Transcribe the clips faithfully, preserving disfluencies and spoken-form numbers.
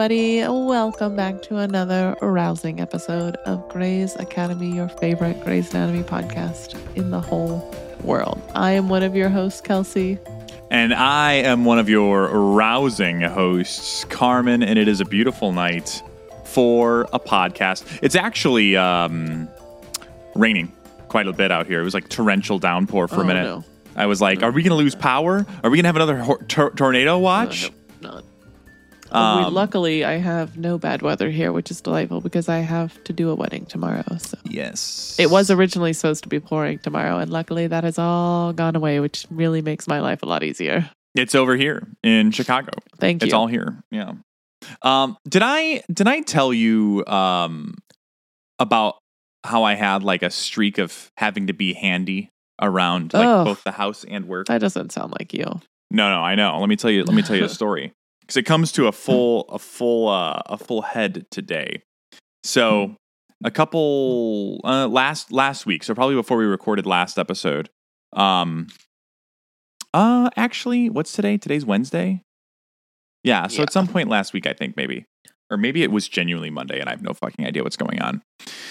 everybody. Welcome back to another rousing episode of Grey's Academy, your favorite Grey's Anatomy podcast in the whole world. I am one of your hosts, Kelsey. And I am one of your rousing hosts, Carmen, and it is a beautiful night for a podcast. It's actually um, raining quite a bit out here. It was like torrential downpour for oh, a minute. No. I was like, no, are we going to lose power? Are we going to have another hor- tor- tornado watch? No, not. Um, we, luckily, I have no bad weather here, which is delightful because I have to do a wedding tomorrow. So yes. It was originally supposed to be pouring tomorrow, and luckily that has all gone away, which really makes my life a lot easier. It's over here in Chicago. Thank you. It's all here. Yeah. Um, did I did I tell you um, about how I had like a streak of having to be handy around like oh, both the house and work? That doesn't sound like you. No, no, I know. Let me tell you. Let me tell you a story. Because it comes to a full, a full, uh, a full head today. So, a couple uh, last last week, so probably before we recorded last episode. Um, uh, actually, what's today? Today's Wednesday. Yeah. So yeah. at some point last week, I think maybe, or maybe it was genuinely Monday, and I have no fucking idea what's going on.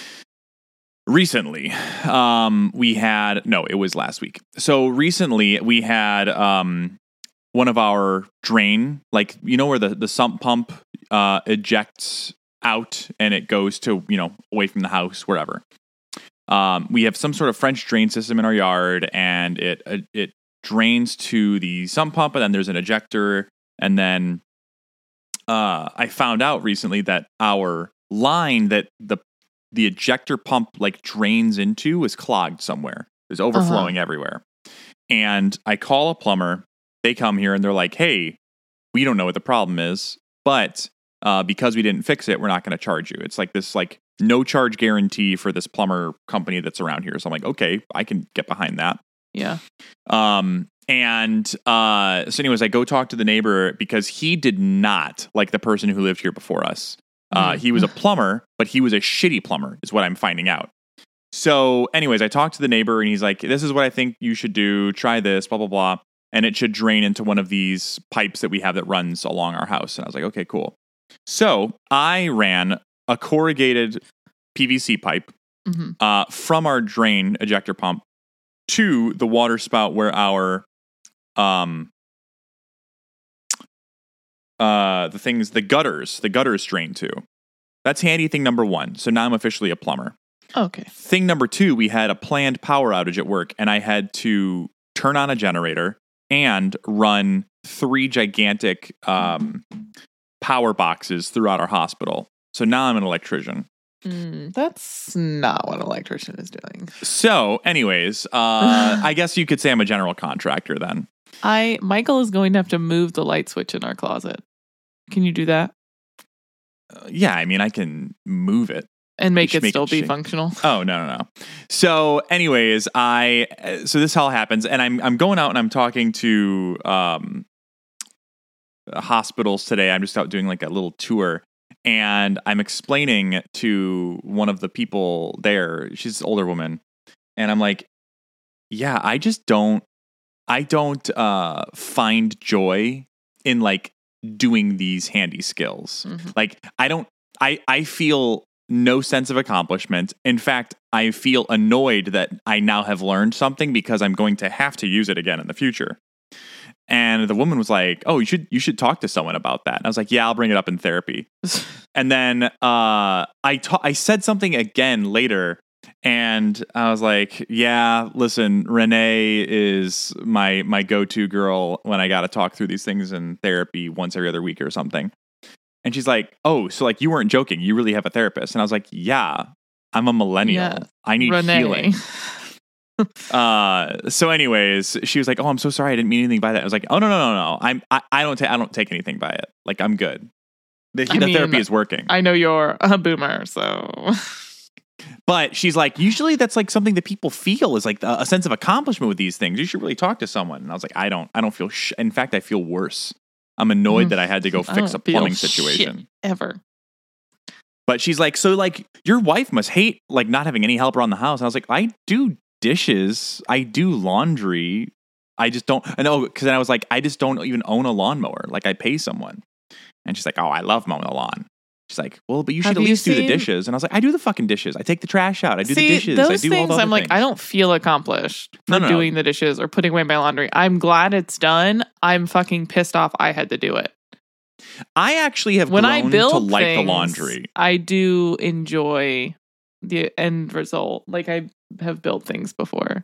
Recently, um, we had no, it was last week. So recently, we had um. one of our drain, like, you know, where the, the sump pump uh, ejects out and it goes to, you know, away from the house, wherever. Um, we have some sort of French drain system in our yard, and it uh, it drains to the sump pump, and then there's an ejector. And then uh, I found out recently that our line that the the ejector pump like drains into is clogged somewhere. It's overflowing uh-huh. everywhere. And I call a plumber. They come here and they're like, hey, we don't know what the problem is, but uh, because we didn't fix it, we're not going to charge you. It's like this like no charge guarantee for this plumber company that's around here. So I'm like, okay, I can get behind that. Yeah. Um. And uh, so anyways, I go talk to the neighbor because he did not like the person who lived here before us. Uh, mm. He was a plumber, but he was a shitty plumber is what I'm finding out. So anyways, I talked to the neighbor and he's like, this is what I think you should do. Try this, blah, blah, blah. And it should drain into one of these pipes that we have that runs along our house. And I was like, okay, cool. So I ran a corrugated P V C pipe mm-hmm. uh, from our drain ejector pump to the water spout where our um uh the things the gutters the gutters drain to. That's handy thing number one. So now I'm officially a plumber. Okay. Thing number two, we had a planned power outage at work, and I had to turn on a generator and run three gigantic um, power boxes throughout our hospital. So now I'm an electrician. Mm, that's not what an electrician is doing. So, anyways, uh, I guess you could say I'm a general contractor then. I Michael is going to have to move the light switch in our closet. Can you do that? Uh, yeah, I mean, I can move it. And make it make still it be shake. functional. Oh, no, no, no. So anyways, I, so this all happens and I'm, I'm going out and I'm talking to, um, hospitals today. I'm just out doing like a little tour and I'm explaining to one of the people there, she's an older woman. And I'm like, yeah, I just don't, I don't, uh, find joy in like doing these handy skills. Mm-hmm. Like I don't, I, I feel no sense of accomplishment. In fact, I feel annoyed that I now have learned something because I'm going to have to use it again in the future. And the woman was like, oh, you should you should talk to someone about that. And I was like, yeah, I'll bring it up in therapy. And then uh, I ta- I said something again later. And I was like, yeah, listen, Renee is my my go-to girl when I got to talk through these things in therapy once every other week or something. And she's like, oh, so like you weren't joking. You really have a therapist. And I was like, yeah, I'm a millennial. Yeah, I need Renee. healing. uh, so anyways, she was like, oh, I'm so sorry. I didn't mean anything by that. I was like, oh, no, no, no, no. I'm, I, I don't take, I don't take anything by it. Like, I'm good. The, the mean, therapy is working. I know you're a boomer, so. But she's like, usually that's like something that people feel is like a, a sense of accomplishment with these things. You should really talk to someone. And I was like, I don't, I don't feel, sh- in fact, I feel worse. I'm annoyed mm. that I had to go fix a plumbing situation. Ever. But she's like, so like your wife must hate like not having any help around the house. And I was like, I do dishes. I do laundry. I just don't. I know because then I was like, I just don't even own a lawnmower. Like I pay someone. And she's like, oh, I love mowing the lawn. She's like, well, but you should Have at you least do the seen- dishes. And I was like, I do the fucking dishes. I take the trash out. I do See, the dishes. those I do all things the other I'm like, things. I don't feel accomplished for No, no, no. doing the dishes or putting away my laundry. I'm glad it's done. I'm fucking pissed off I had to do it. I actually have When grown I build to like things, the laundry. I do enjoy the end result. Like I have built things before.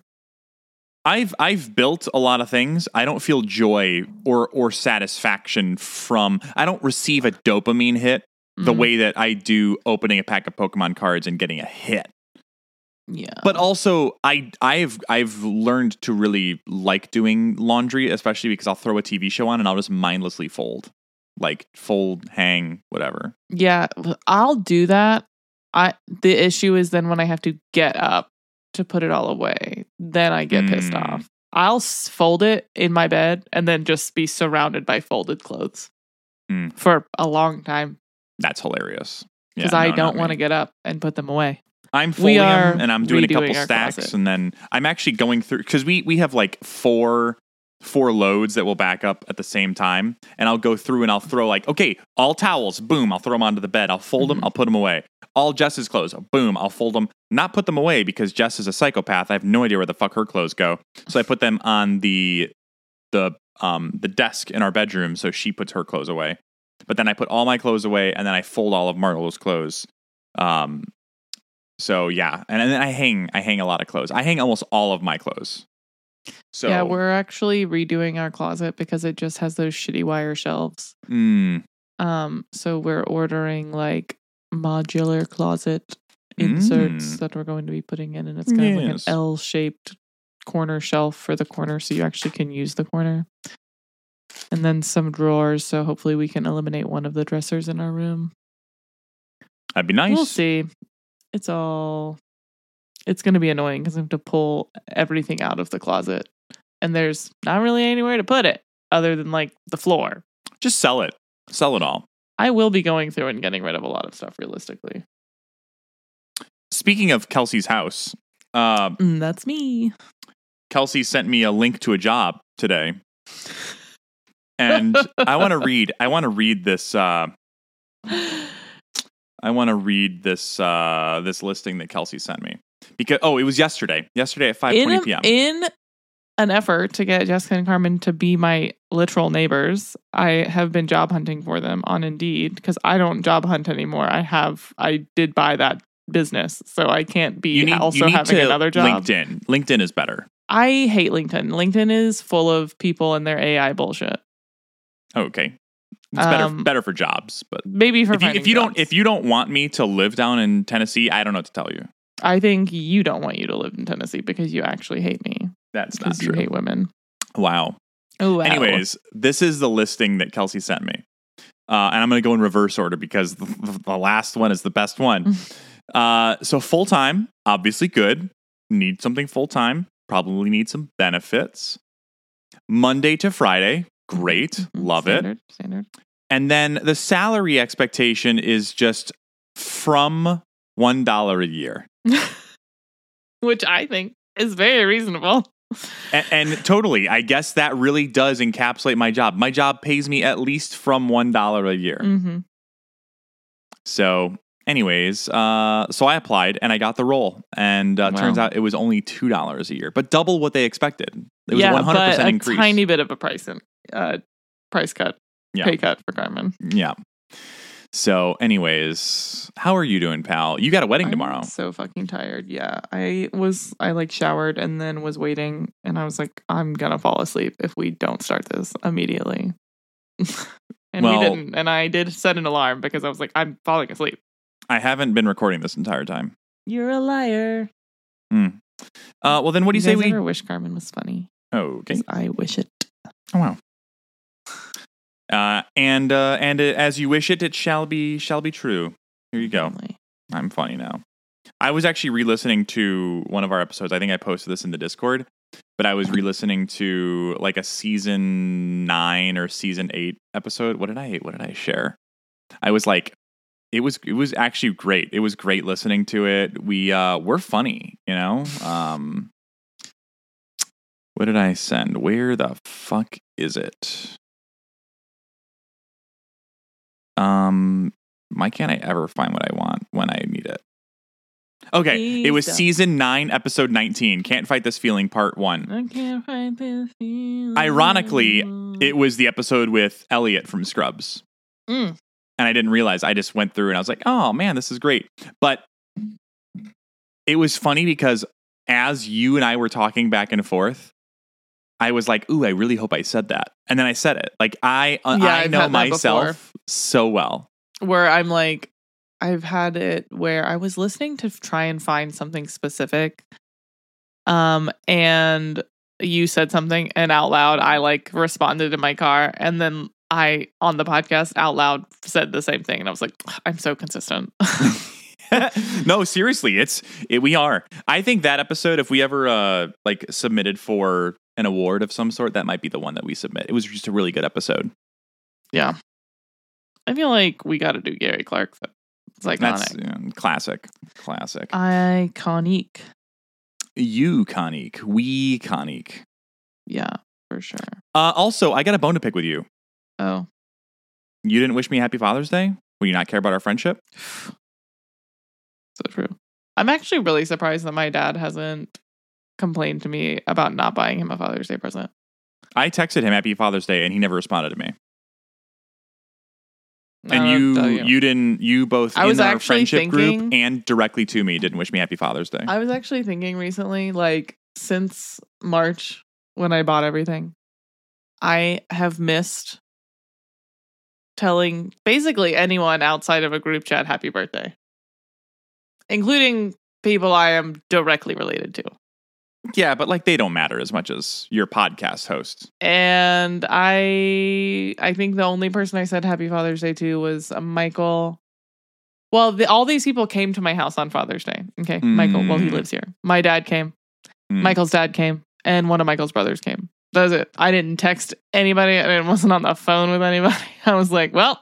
I've I've built a lot of things. I don't feel joy or or satisfaction from. I don't receive a dopamine hit the Mhm. way that I do opening a pack of Pokemon cards and getting a hit. Yeah. But also, I I've I've learned to really like doing laundry, especially because I'll throw a T V show on and I'll just mindlessly fold, like fold, hang, whatever. Yeah, I'll do that. I the issue is then when I have to get up to put it all away, then I get pissed Mm. off. I'll s- fold it in my bed and then just be surrounded by folded clothes Mm. for a long time That's hilarious. because Yeah, I no, don't not want to me. get up and put them away. I'm We folding are them and I'm doing a couple redoing our stacks closet. and then I'm actually going through because we we have like four four loads that will back up at the same time and I'll go through and I'll throw like okay all towels boom I'll throw them onto the bed I'll fold them Mhm. I'll put them away all Jess's clothes boom I'll fold them not put them away because Jess is a psychopath I have no idea where the fuck her clothes go so I put them on the the um the desk in our bedroom so she puts her clothes away but then I put all my clothes away and then I fold all of Margot's clothes um so yeah, and, and then I hang I hang a lot of clothes. I hang almost all of my clothes. So Yeah, we're actually redoing our closet because it just has those shitty wire shelves. mm, Um, so we're ordering like modular closet inserts Mm. that we're going to be putting in, and it's kind of like an Yes. L-shaped corner shelf for the corner, so you actually can use the corner. And then some drawers, so hopefully we can eliminate one of the dressers in our room. that'd be nice. We'll see. It's all. It's going to be annoying because I have to pull everything out of the closet, and there's not really anywhere to put it other than like the floor. Just sell it. Sell it all. I will be going through and getting rid of a lot of stuff realistically. Speaking of Kelsey's house, uh, Mm, that's me. Kelsey sent me a link to a job today, and I want to read. I want to read this. Uh, I want to read this. Uh, this listing that Kelsey sent me because oh, it was yesterday. Yesterday at five in, twenty a- p.m. in an effort to get Jessica and Carmen to be my literal neighbors, I have been job hunting for them on Indeed because I don't job hunt anymore. I have. I did buy that business, so I can't be you need, also you need having to another job. LinkedIn. LinkedIn is better. I hate LinkedIn. LinkedIn is full of people and their A I bullshit. Oh, okay, it's better Um, better for jobs, but Maybe for if you, finding if you don't jobs. if you don't want me to live down in Tennessee, I don't know what to tell you. I think you don't want you to live in Tennessee because you actually hate me. That's not Because you true. hate women. Wow. Oh, wow. Anyways, this is the listing that Kelsey sent me. Uh, and I'm going to go in reverse order because the, the last one is the best one. uh, so full time, obviously good. Need something full time. Probably need some benefits. Monday to Friday, great. Mhm. Love it. Standard, Standard. And then the salary expectation is just from one dollar a year. Which I think is very reasonable. And, and totally, I guess that really does encapsulate my job. My job pays me at least from one dollar a year. Mm-hmm. So, anyways, uh, so I applied and I got the role. And uh, Wow. turns out it was only two dollars a year, but double what they expected. It was yeah, a one hundred but percent a increase. tiny bit of a price in, uh, price cut, Yeah. pay cut for Carmen. Yeah. So, anyways, how are you doing, pal? You got a wedding tomorrow. I'm so fucking tired. Yeah, I was. I like showered and then was waiting, and I was like, I'm gonna fall asleep if we don't start this immediately. And Well- we didn't. And I did set an alarm because I was like, I'm falling asleep. I haven't been recording this entire time. You're a liar. Uh, well, then what do you, say guys we? ever wish Carmen was funny? Oh, okay. 'Cause I wish it. Oh, wow. Uh, and uh, and uh, as you wish it, it shall be shall be true. Here you go. Family. I'm funny now. I was actually re-listening to one of our episodes. I think I posted this in the Discord, but I was re-listening to like a season nine or season eight episode. What did I what did I share? I was like, it was it was actually great. It was great listening to it. We uh we're funny, you know. Um, what did I send? Where the fuck is it? Um, why can't I ever find what I want when I need it? Okay, Please it was don't. season nine, episode nineteen. Can't Fight This Feeling, part one. I can't fight this feeling. Ironically, it was the episode with Elliot from Scrubs. Mm. And I didn't realize. I just went through and I was like, oh man, this is great. But it was funny because as you and I were talking back and forth, I was like, ooh, I really hope I said that. And then I said it. Like, I, uh, Yeah, I I've know had that myself before. so well. Where I'm like, I've had it where I was listening to try and find something specific. Um, and you said something and out loud, I like responded in my car. And then I, on the podcast out loud, said the same thing. And I was like, I'm so consistent. No, seriously, it's it, we are. I think that episode, if we ever uh like submitted for an award of some sort, that might be the one that we submit. It was just a really good episode. Yeah. I feel like we got to do Gary Clark. It's iconic. That's yeah, classic, classic. Iconic. You conique, we conique. Yeah, for sure. Uh, also, I got a bone to pick with you. Oh, You didn't wish me Happy Father's Day? Will you not care about our friendship? so true. I'm actually really surprised that my dad hasn't complained to me about not buying him a Father's Day present. I texted him Happy Father's Day and he never responded to me. And I'll you, tell you, didn't, you both I in was our actually friendship thinking- group and directly to me didn't wish me Happy Father's Day. I was actually thinking recently, like since March when I bought everything, I have missed telling basically anyone outside of a group chat happy birthday, including people I am directly related to. Yeah, but like they don't matter as much as your podcast hosts. And I I think the only person I said happy Father's Day to was uh, Michael. Well, the, all these people came to my house on Father's Day. Okay, Mm. Michael, well, he lives here. My dad came. Mm. Michael's dad came. And one of Michael's brothers came. That was it. I didn't text anybody. I wasn't on the phone with anybody. I was like, well,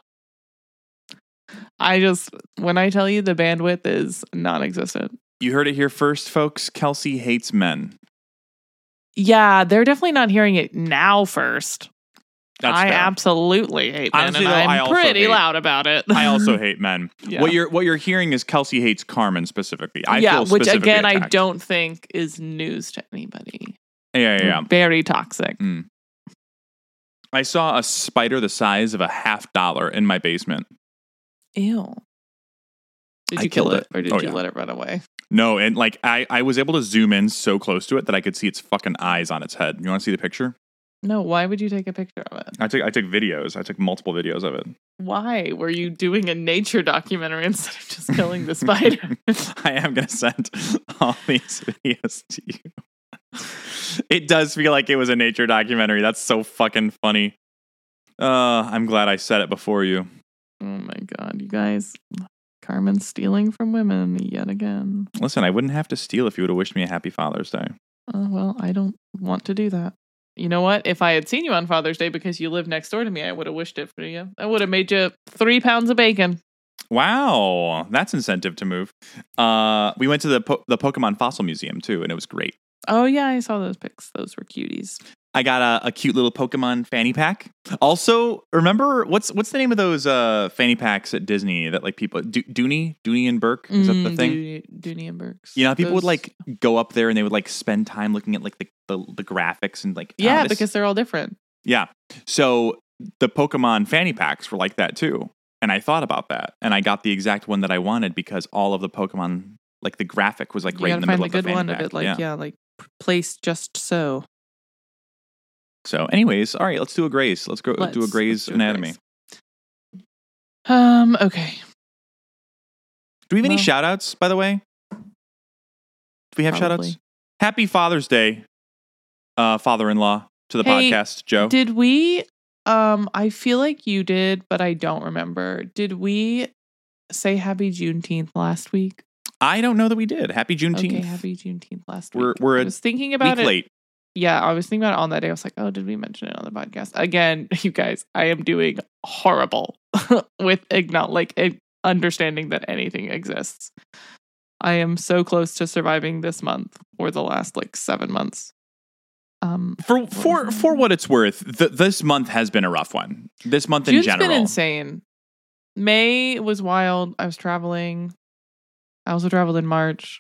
I just, when I tell you the bandwidth is non-existent. You heard it here first, folks. Kelsey hates men. Yeah, they're definitely not hearing it now first. That's I fair. absolutely hate men, Honestly, and though, I'm I also pretty hate- loud about it. I also hate men. Yeah. What you're what you're hearing is Kelsey hates Carmen specifically. I yeah, feel which specifically again, I attacked. don't think is news to anybody. Yeah, yeah, yeah. Very toxic. Mm. I saw a spider the size of a half dollar in my basement. Ew. Did I you kill killed it, it. or did Oh, you yeah. let it run away? No, and like I, I was able to zoom in so close to it that I could see its fucking eyes on its head. You want to see the picture? No, why would you take a picture of it? I took I took videos. I took multiple videos of it. Why were you doing a nature documentary instead of just killing the spider? I am gonna send all these videos to you. It does feel like it was a nature documentary. That's so fucking funny. Uh, I'm glad I said it before you. Oh my god, you guys. Carmen's stealing from women yet again. Listen, I wouldn't have to steal if you would have wished me a happy Father's Day. Uh, well, I don't want to do that. You know what? If I had seen you on Father's Day because you live next door to me, I would have wished it for you. I would have made you three pounds of bacon. Wow, that's incentive to move. Uh, we went to the po- the Pokemon Fossil Museum too, and it was great. Oh yeah, I saw those pics. Those were cuties. I got a, a cute little Pokemon fanny pack. Also, remember what's what's the name of those uh, fanny packs at Disney that like people Do- Dooney Dooney and Burke is that the Mm, thing? Dooney, Dooney and Burks. You know, people would Those- like go up there and they would like spend time looking at like the the, the graphics and like Yeah, oh, this- because they're all different. yeah. So the Pokemon fanny packs were like that too, and I thought about that, and I got the exact one that I wanted because all of the Pokemon like the graphic was like You right gotta in the find middle the of the good fanny one pack. of it, like yeah. yeah, like p- placed just so. So, anyways, all right, let's do a Grey's. Let's go Let's- do a let's Grey's do a Anatomy. Grey's. Um. Okay. Do we have any Well- shout outs, by the way? Do we have shout outs? Probably. Happy Father's Day, uh, father in law, to the Hey, podcast, Joe. Did we? Um. I feel like you did, but I don't remember. Did we say Happy Juneteenth last week? I don't know that we did. Happy Juneteenth. Okay, Happy Juneteenth last We're- week. we're I a was thinking Week about it. late. Yeah, I was thinking about it on that day. I was like, oh, did we mention it on the podcast? Again, you guys, I am doing horrible with igno- like ig- understanding that anything exists. I am so close to surviving this month or the last like seven months. Um, For for for what it's worth, th- this month has been a rough one. This month in June's general. been insane. May was wild. I was traveling. I also traveled in March.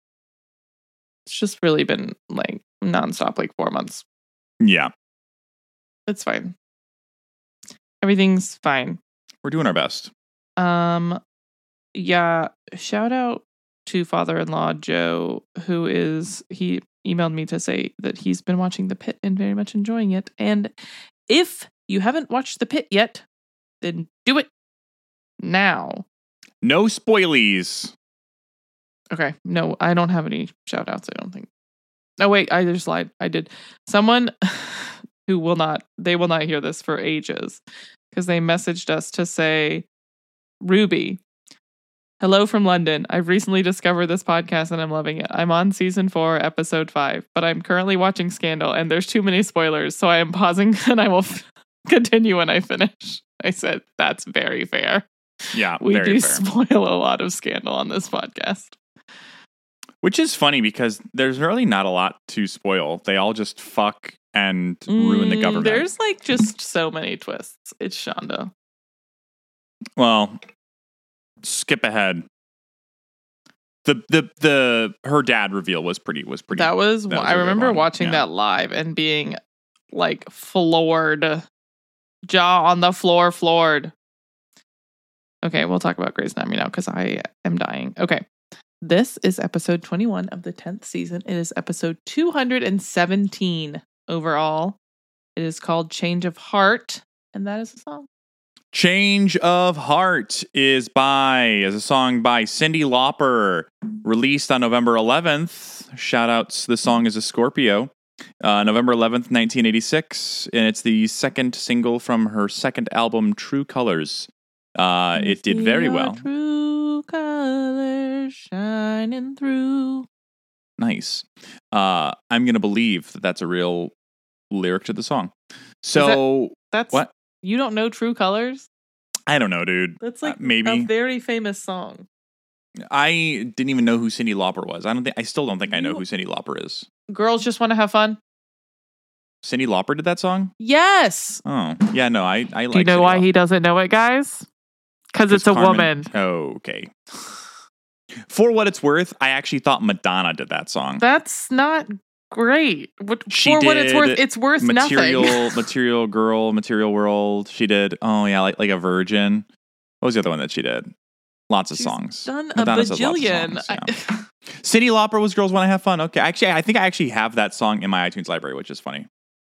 It's just really been like nonstop, like four months. Yeah. It's fine. Everything's fine. We're doing our best. Um, yeah. Shout out to father-in-law Joe, who is, he emailed me to say that he's been watching The Pit and very much enjoying it. And if you haven't watched The Pit yet, then do it now. No spoilies. Okay. No, I don't have any shout outs, I don't think. Oh, wait, I just lied. I did. Someone who will not, they will not hear this for ages because they messaged us to say, Ruby, hello from London. I've recently discovered this podcast and I'm loving it. I'm on season four, episode five, but I'm currently watching Scandal and there's too many spoilers, so I am pausing and I will f- continue when I finish. I said, that's very fair. Yeah, we very do fair. spoil a lot of Scandal on this podcast. Which is funny because there's really not a lot to spoil. They all just fuck and ruin the government. Mm, there's like just so many twists. It's Shonda. Well, skip ahead. The the the her dad reveal was pretty was pretty. That was, that was I a good remember one. watching Yeah. that live and being like floored, jaw on the floor, floored. Okay, we'll talk about Grey's Anatomy now because I am dying. Okay, this is episode twenty-one of the tenth season. It is episode two hundred seventeen overall. It is called Change of Heart, and that is the song. Change of Heart is by is a song by Cyndi Lauper, released on November eleventh. Shout outs, the song is a Scorpio. Uh, November eleventh, nineteen eighty-six, and it's the second single from her second album, True Colors. Uh, it did very well. True colors shining through. Nice. Uh, I'm gonna believe that that's a real lyric to the song. So That's what? You don't know True Colors? I don't know, dude. That's like Uh, maybe. a very famous song. I didn't even know who Cyndi Lauper was. I don't think. I still don't think I know You- who Cyndi Lauper is. Girls Just Want to Have Fun? Cyndi Lauper did that song? Yes. Oh, yeah. No, I. I like. Do you know Cyndi why Lauper. he doesn't know it, guys? Because it's a Carmen- woman. Oh, okay. For what it's worth, I actually thought Madonna did that song. That's not great. What, She for what it's did worth, it's worth Material, nothing. Material Girl, Material World. She did. Oh yeah, like like a Virgin. What was the other one that she did? Lots of She's songs. done a Madonna does lots of bajillion. songs, yeah. Cyndi Lauper was Girls Wanna Have Fun. Okay, actually, I think I actually have that song in my iTunes library, which is funny.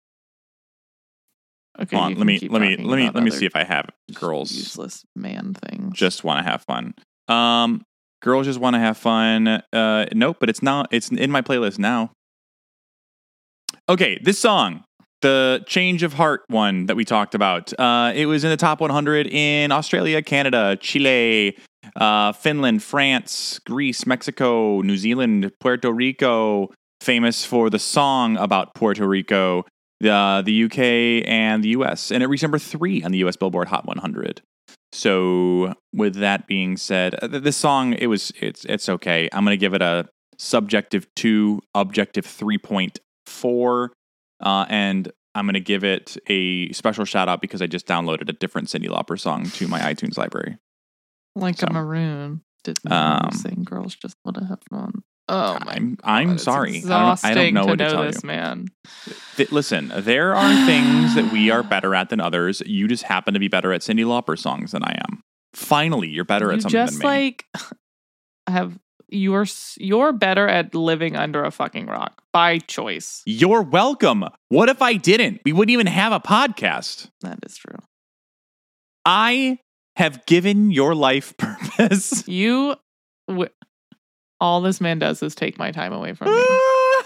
Okay, Hold on, you let can me keep let me talking let me about let me other see if I have Girls useless man things. Just Wanna Have Fun. Um, Girls Just Wanna Have Fun. Uh, nope, but it's not. It's in my playlist now. Okay, this song, the Change of Heart one that we talked about. Uh, it was in the top one hundred in Australia, Canada, Chile, uh, Finland, France, Greece, Mexico, New Zealand, Puerto Rico. Famous for the song about Puerto Rico, uh, the U K, and the U S. And it reached number three on the U S Billboard Hot one hundred. So, with that being said, uh, this song it was it's it's okay. I'm gonna give it a subjective two, objective three point four, uh, and I'm gonna give it a special shout out because I just downloaded a different Cyndi Lauper song to my iTunes library. Like So, a maroon. Didn't um, saying girls just want to have fun. Oh my I'm I'm God, it's sorry. I don't, I exhausting don't know to what to know tell this, you. man. Th- listen, there are things that we are better at than others. You just happen to be better at Cyndi Lauper songs than I am. Finally, you're better You at something just than me. like have you're s- you're better at living under a fucking rock by choice. You're welcome. What if I didn't? We wouldn't even have a podcast. That is true. I have given your life purpose. You, w- all this man does is take my time away from me.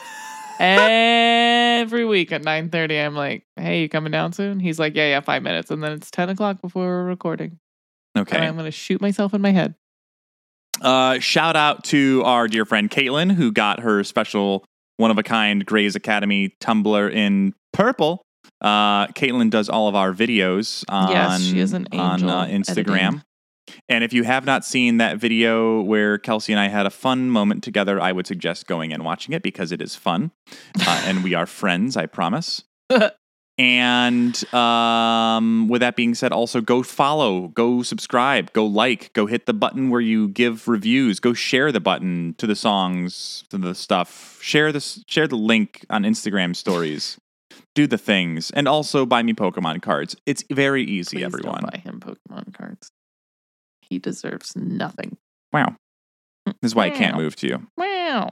Every week at nine thirty, I'm like, "Hey, you coming down soon?" He's like, "Yeah, yeah, five minutes," and then it's ten o'clock before we're recording. And Okay. I'm gonna shoot myself in my head. Uh, shout out to our dear friend Caitlin, who got her special one of a kind Grey's Academy tumbler in purple. Uh, Caitlin does all of our videos on, Yes, she is an on angel uh, Instagram. editing. And if you have not seen that video where Kelsey and I had a fun moment together, I would suggest going and watching it because it is fun. Uh, and we are friends, I promise. And um, with that being said, also go follow, go subscribe, go like, go hit the button where you give reviews, go share the button to the songs, to the stuff. Share this, share the link on Instagram stories. Do the things, and also buy me Pokemon cards. It's very easy, Please everyone. Don't buy him Pokemon cards. He deserves nothing. Wow. This is why I can't move to you. Wow.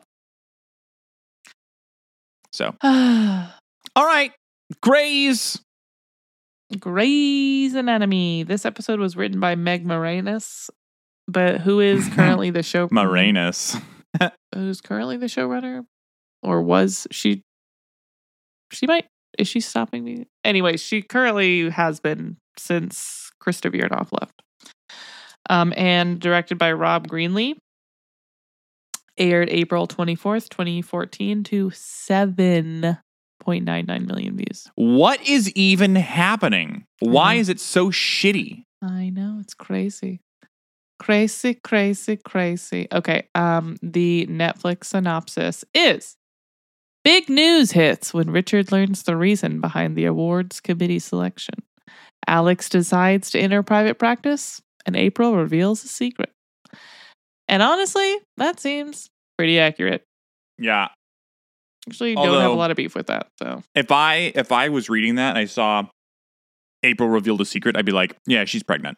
So, all right, Grey's. Grey's Anatomy. This episode was written by Meg Moranis, but who is currently the show? Moranis. Who's currently the showrunner, or was she? She might. Is she stopping me? Anyway, she currently has been since Krista Veerdoff left. Um, and directed by Rob Greenlee. Aired April twenty-fourth, twenty fourteen to seven point nine nine million views. What is even happening? Why Mhm. is it so shitty? I know, it's crazy. Crazy, crazy, crazy. Okay, um, the Netflix synopsis is: big news hits when Richard learns the reason behind the awards committee selection. Alex decides to enter private practice, and April reveals a secret. And honestly, that seems pretty accurate. Yeah. Actually, don't have Although- a lot of beef with that, so. If I if I was reading that and I saw April revealed a secret, I'd be like, yeah, she's pregnant.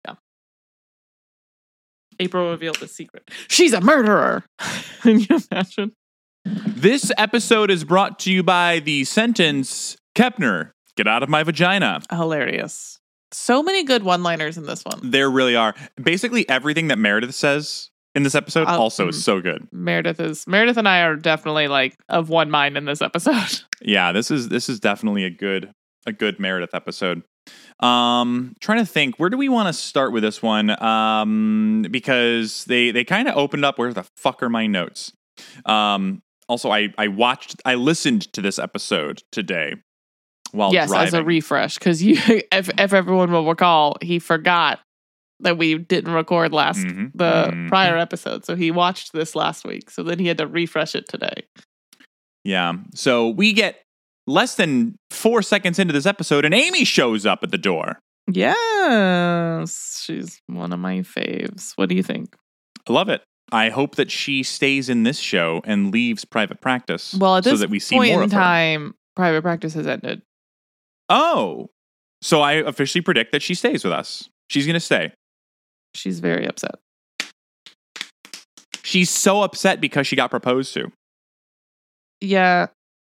April revealed the secret. She's a murderer! Can you imagine? This episode is brought to you by the sentence, Kepner, get out of my vagina. Hilarious. So many good one-liners in this one. There really are. Basically, everything that Meredith says in this episode Uh, also mm. is so good. Meredith is Meredith and I are definitely like of one mind in this episode. Yeah, this is this is definitely a good a good Meredith episode. Um, trying to think, where do we want to start with this one? Um, because they they kind of opened up. Where the fuck are my notes? Um, also, I I watched, I listened to this episode today while yes, driving. as a refresh, because you, if if everyone will recall, he forgot that we didn't record last Mhm, the mhm. prior episode, so he watched this last week. So then he had to refresh it today. Yeah. So we get less than four seconds into this episode, and Amy shows up at the door. Yes, she's one of my faves. What do you think? I love it. I hope that she stays in this show and leaves private practice. Well, at so this that we see point more in of her. time, private practice has ended. Oh, so I officially predict that she stays with us. She's going to stay. She's very upset. She's so upset because she got proposed to, Yeah.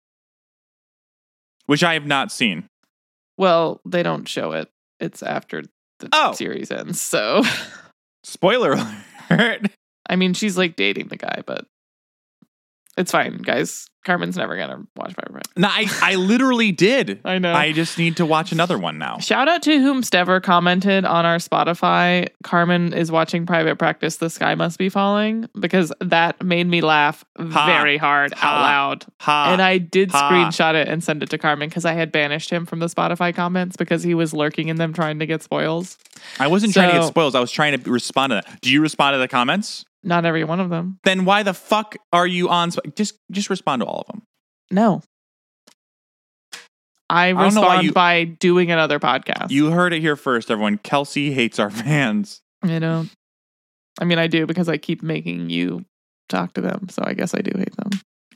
which I have not seen. Well, they don't show it. It's after the Oh. series ends. So, Spoiler alert. I mean, she's like dating the guy, but it's fine, guys. Carmen's never gonna watch Private Practice. No, I, I literally did. I know. I just need to watch another one now. Shout out to whomstever commented on our Spotify. Carmen is watching Private Practice. The Sky Must Be Falling, because that made me laugh Ha. very hard Ha. out loud. Ha. And I did Ha. screenshot it and send it to Carmen because I had banished him from the Spotify comments because he was lurking in them trying to get spoils. I wasn't trying to get So- spoils. I was trying to respond to that. Do you respond to the comments? Not every one of them. Then why the fuck are you on? Sp- Just just respond to all of them. No. I don't know why respond you- by doing another podcast. You heard it here first, everyone. Kelsey hates our fans. You know, I mean, I do because I keep making you talk to them. So I guess I do hate them.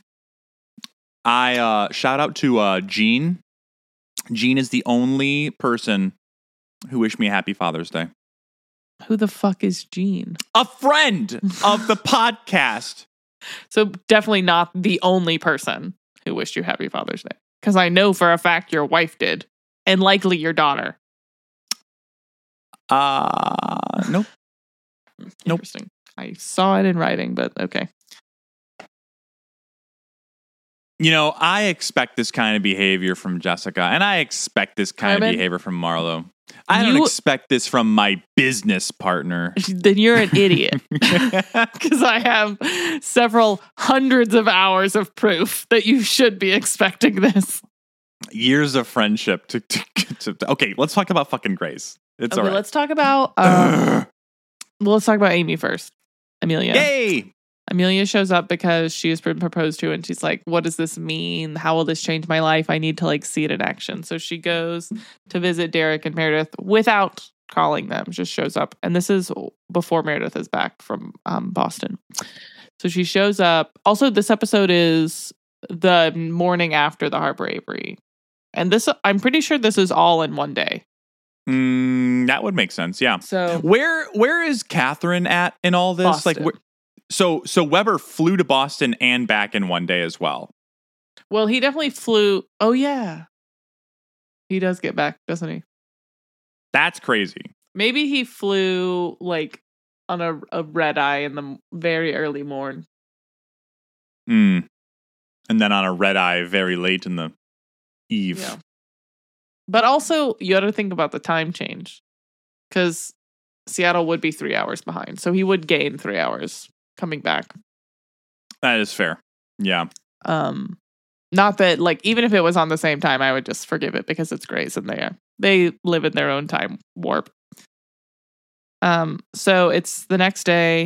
I uh, shout out to uh, Gene. Gene is the only person who wished me a happy Father's Day. Who the fuck is Gene? A friend of the podcast. So definitely not the only person who wished you happy Father's Day. Because I know for a fact your wife did. And likely your daughter. Uh, nope. Nope. Interesting. I saw it in writing, but okay. You know, I expect this kind of behavior from Jessica, and I expect this kind Carmen? of behavior from Marlo. I don't You- expect this from my business partner. Then you're an idiot. Because I have several hundreds of hours of proof that you should be expecting this. Years of friendship to, to, to, to- okay, let's talk about fucking Grace. It's Okay, all right. let's talk about um, well, let's talk about Amy first. Amelia. Yay! Amelia shows up because she has been proposed to, and she's like, what does this mean? How will this change my life? I need to like see it in action. So she goes to visit Derek and Meredith without calling them, just shows up. And this is before Meredith is back from um, Boston. So she shows up. Also, this episode is the morning after the Harper Avery. And this, I'm pretty sure this is all in one day. Mm, that would make sense. Yeah. So where where is Catherine at in all this? Boston. Like, where, so so Weber flew to Boston and back in one day as well. Well, he definitely flew. Oh yeah, he does get back, doesn't he? That's crazy. Maybe he flew like on a, a red eye in the very early morn. Mm. And then on a red eye very late in the eve. Yeah. But also, you got to think about the time change, because Seattle would be three hours behind. So he would gain three hours coming back. That is fair. Yeah. Um, not that, like, even if it was on the same time, I would just forgive it because it's Grey's and they, they live in their own time warp. Um, so it's the next day.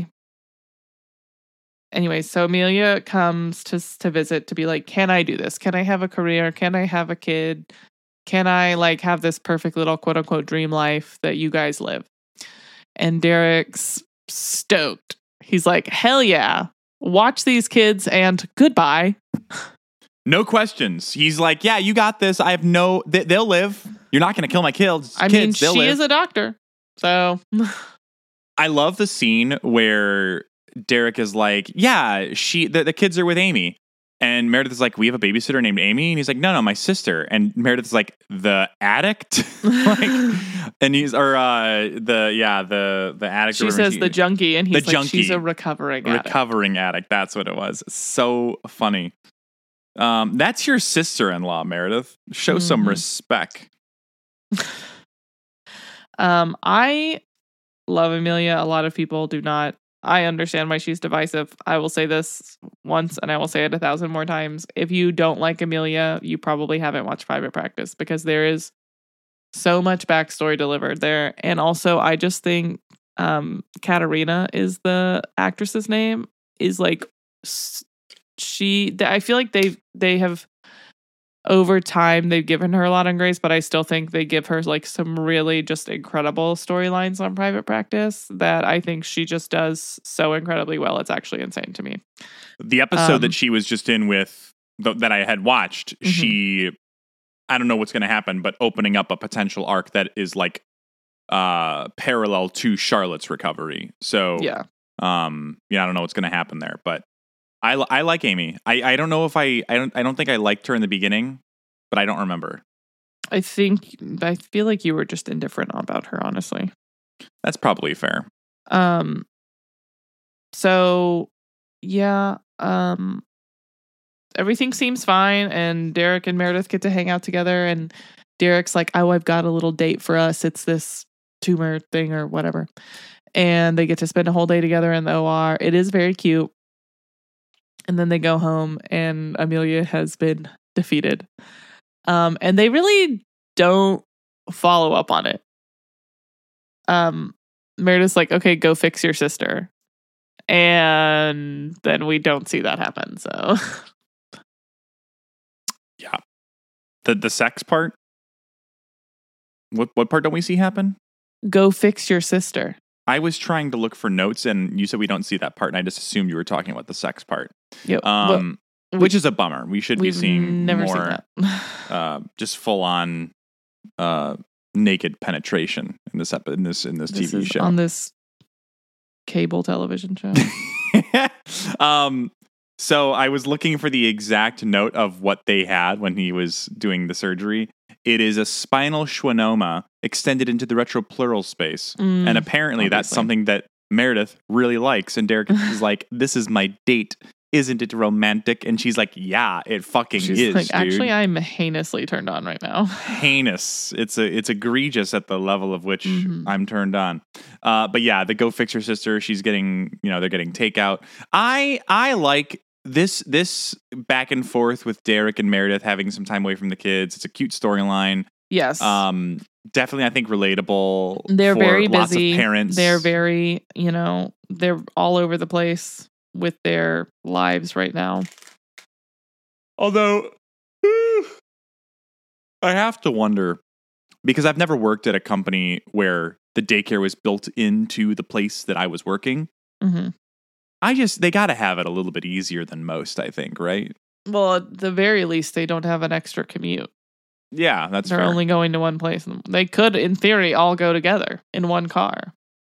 Anyway, so Amelia comes to to visit to be like, can I do this? Can I have a career? Can I have a kid? Can I like have this perfect little quote unquote dream life that you guys live? And Derek's stoked. He's like, hell yeah. Watch these kids and goodbye. No questions. He's like, yeah, you got this. I have no, they, they'll live. You're not going to kill my kids. I kids, mean, she live. is a doctor. So I love the scene where Derek is like, yeah, she, the, the kids are with Amy. And Meredith is like, we have a babysitter named Amy. And he's like, no, no, my sister. And Meredith is like, the addict? like, and he's, or uh, the, yeah, the, the addict. She says she, the junkie. And he's the like, junkie, she's a recovering addict. Recovering addict. That's what it was. So funny. Um, that's your sister-in-law, Meredith. Show mm-hmm. some respect. um, I love Amelia. A lot of people do not. I understand why she's divisive. I will say this once and I will say it a thousand more times. If you don't like Amelia, you probably haven't watched Private Practice, because there is so much backstory delivered there. And also, I just think um, Katarina is the actress's name, is like, she, I feel like they they have, over time, they've given her a lot on Grace, but I still think they give her like some really just incredible storylines on Private Practice that I think she just does so incredibly well. It's actually insane to me. The episode um, that she was just in with, th- that I had watched, mm-hmm. she, I don't know what's going to happen, but opening up a potential arc that is like uh, parallel to Charlotte's recovery. So, yeah, um, yeah, I don't know what's going to happen there, but I, I like Amy. I, I don't know if I I don't I don't think I liked her in the beginning, but I don't remember. I think I feel like you were just indifferent about her, honestly. That's probably fair. Um. So, yeah. Um. Everything seems fine, and Derek and Meredith get to hang out together. And Derek's like, "Oh, I've got a little date for us. It's this tumor thing or whatever," and they get to spend a whole day together in the O R. It is very cute. And then they go home and Amelia has been defeated. Um, and they really don't follow up on it. Um, Meredith's like, okay, go fix your sister. And then we don't see that happen. So, yeah. The the sex part? What what part don't we see happen? Go fix your sister. I was trying to look for notes, and you said we don't see that part, and I just assumed you were talking about the sex part. Yep. Um, well, which is a bummer. We should be seeing never more, seen that. uh, just full on uh, naked penetration in this epi- in this in this, this T V is show on this cable television show. um. So I was looking for the exact note of what they had when he was doing the surgery. It is a spinal schwannoma extended into the retropleural space. Mm, and apparently obviously. That's something that Meredith really likes. And Derek is like, this is my date. Isn't it romantic? And she's like, yeah, it fucking she's is, like, dude. Actually, I'm heinously turned on right now. Heinous. It's a, it's egregious at the level of which mm-hmm. I'm turned on. Uh, but yeah, the go fix your sister. She's getting, you know, they're getting takeout. I, I like This this back and forth with Derek and Meredith having some time away from the kids. It's a cute storyline. Yes. Um, definitely, I think relatable. They're for very lots busy. Of parents. They're very, you know, they're all over the place with their lives right now. Although, I have to wonder, because I've never worked at a company where the daycare was built into the place that I was working. Mm-hmm. I just, they got to have it a little bit easier than most, I think, right? Well, at the very least, they don't have an extra commute. Yeah, that's They're fair. only going to one place. They could, in theory, all go together in one car.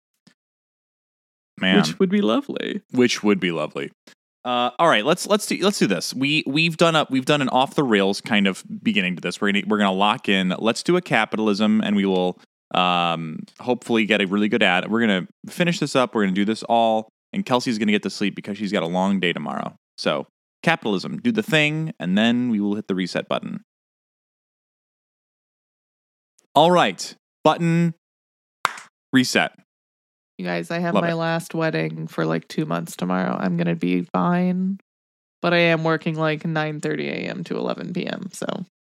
Man. Which would be lovely. Which would be lovely. Uh, all right, let's let's do let's do this. We we've done a we've done an off the rails kind of beginning to this. We're gonna we're gonna lock in. Let's do a capitalism, and we will um, hopefully get a really good ad. We're gonna finish this up. We're gonna do this all, and Kelsey's gonna get to sleep because she's got a long day tomorrow. So capitalism, do the thing, and then we will hit the reset button. All right, button reset. You guys, I have Love my it. last wedding for like two months tomorrow. I'm going to be fine. But I am working like nine thirty a.m. to eleven p.m. So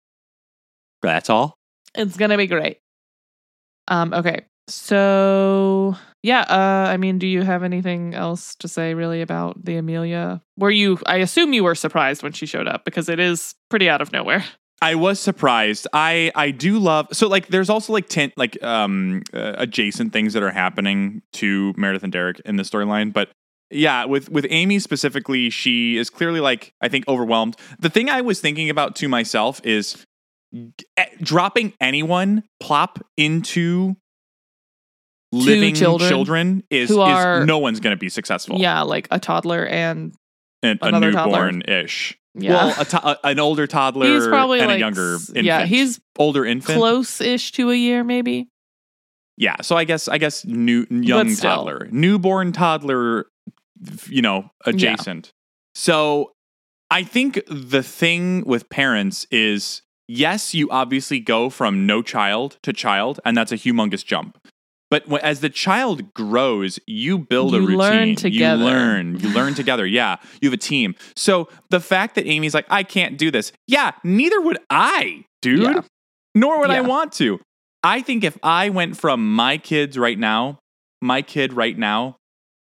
That's all? it's going to be great. Um. Okay. So, yeah. Uh. I mean, do you have anything else to say really about the Amelia? Were you, I assume you were surprised when she showed up because it is pretty out of nowhere. I was surprised. I I do love so like there's also like ten like um uh, adjacent things that are happening to Meredith and Derek in the storyline, but yeah, with with Amy specifically, she is clearly like I think overwhelmed. The thing I was thinking about to myself is g- dropping anyone plop into living children children, is, who is are- no one's going to be successful. Yeah, like a toddler and and a another toddler. newborn ish. yeah. Well, a to- a- an older toddler he's probably and like a younger s- infant. Yeah, he's older infant. close-ish to a year, maybe. Yeah, so I guess I guess new young still. toddler, newborn toddler, you know, adjacent. So I think the thing with parents is yes, you obviously go from no child to child, and that's a humongous jump. But wh- as the child grows, you build a You routine. learn together. You learn. You learn together. Yeah, you have a team. So the fact that Amy's like, I can't do this. Yeah, neither would I, dude. Yeah. Nor would I Yeah. want to. I think if I went from my kids right now, my kid right now,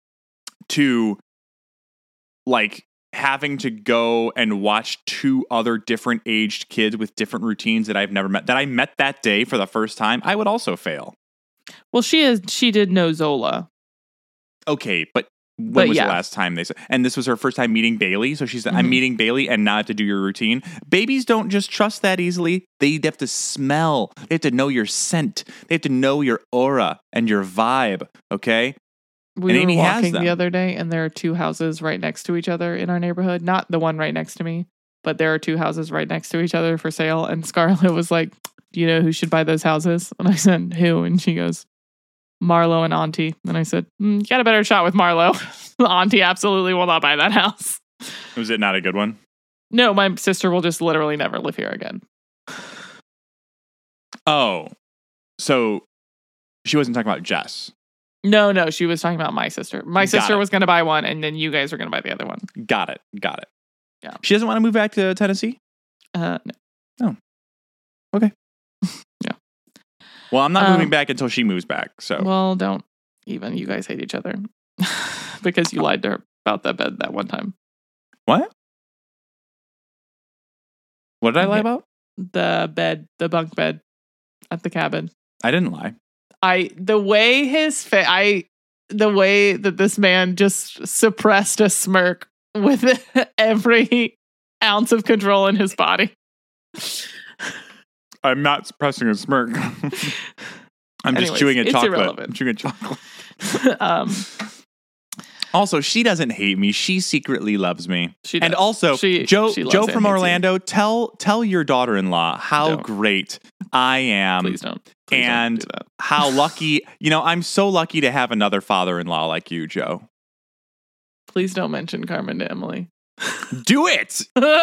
to like having to go and watch two other different aged kids with different routines that I've never met, that I met that day for the first time, I would also fail. Well, she is. She did know Zola. Okay, but when But was yeah. the last time they said? And this was her first time meeting Bailey, so she's Mhm. I'm meeting Bailey and now I have to do your routine. Babies don't just trust that easily. They have to smell. They have to know your scent. They have to know your aura and your vibe. Okay. We And were Amy has walking them. the other day, and there are two houses right next to each other in our neighborhood. Not the one right next to me, but there are two houses right next to each other for sale. And Scarlett was like, "Do you know who should buy those houses?" And I said, "Who?" And she goes, "Marlo and Auntie." And I said, mm, "You got a better shot with Marlo. Auntie absolutely will not buy that house." Was it not a good one? No, my sister will just literally never live here again. Oh, so she wasn't talking about Jess. No, no, she was talking about my sister. My Got sister it. was going to buy one, and then you guys are going to buy the other one. Got it. Got it. Yeah. She doesn't want to move back to Tennessee? Uh, no. Well, I'm not Um, moving back until she moves back. So Well, don't even. You guys hate each other because you lied to her about that bed that one time. what? What did I lie Okay. about? The bed, the bunk bed at the cabin. I didn't lie. I the way his fa- I the way that this man just suppressed a smirk with every ounce of control in his body. I'm not suppressing a smirk. I'm just Anyways, chewing a it's chocolate. irrelevant. I'm chewing a chocolate. um, Also, she doesn't hate me. She secretly loves me. she And does. also, She- Joe she loves Joe and from hates you. Orlando, tell tell your daughter-in-law how Don't. great I am. Please don't. Please and don't do that. how lucky, you know, I'm so lucky to have another father-in-law like you, Joe. Please don't mention Carmen to Emily. Do it.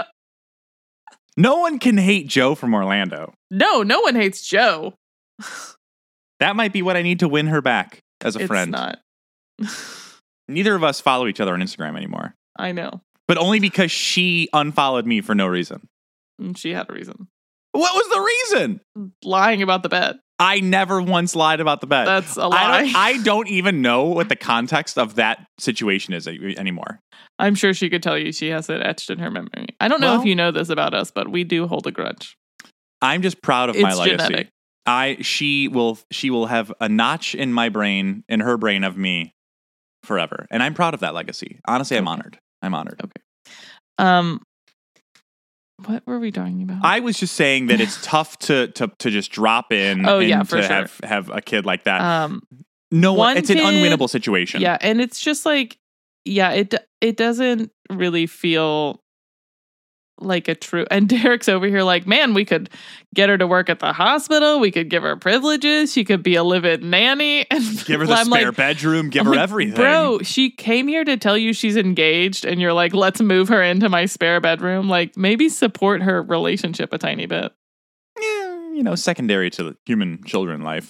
No one can hate Joe from Orlando. No, no one hates Joe. That might be what I need to win her back as a It's friend. not. Neither of us follow each other on Instagram anymore. I know. But only because she unfollowed me for no reason. And she had a reason. What was the reason? Lying about the bed. I never once lied about the bed. That's a I lie. don't, I don't even know what the context of that situation is anymore. I'm sure she could tell you she has it etched in her memory. I don't know Well, if you know this about us, but we do hold a grudge. I'm just proud of my It's legacy. genetic. I she will she will have a notch in my brain, in her brain of me forever. And I'm proud of that legacy. Honestly, I'm Okay. honored. I'm honored. Okay. Um What were we talking about? I was just saying that it's tough to to to just drop in Oh, and yeah, for to sure. have have a kid like that. um no one, one it's an kid- unwinnable situation. Yeah, and it's just like, yeah, it it doesn't really feel like a true. And Derek's over here like, man, we could get her to work at the hospital. We could give her privileges. She could be a live-in nanny. And Give her the I'm spare like, bedroom. Give I'm her like, everything. Bro, she came here to tell you she's engaged, and you're like, let's move her into my spare bedroom. Like, maybe support her relationship a tiny bit. Yeah, you know, secondary to the human children life.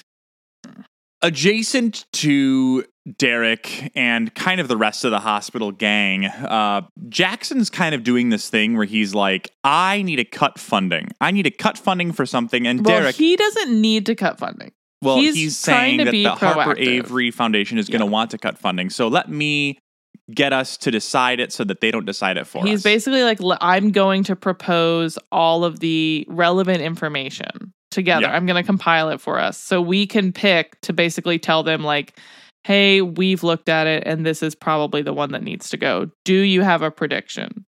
Adjacent to Derek and kind of the rest of the hospital gang, uh, Jackson's kind of doing this thing where he's like, I need to cut funding. I need to cut funding for something. And Well, Derek, he doesn't need to cut funding. well, he's he's, trying saying to that be the Harper proactive. Avery Foundation is going to Yeah. want to cut funding. So let me get us to decide it so that they don't decide it for He's us. basically like, "L- I'm going to propose all of the relevant information together. Yeah. I'm going to compile it for us so we can pick to basically tell them, like, hey, we've looked at it and this is probably the one that needs to go. Do you have a prediction?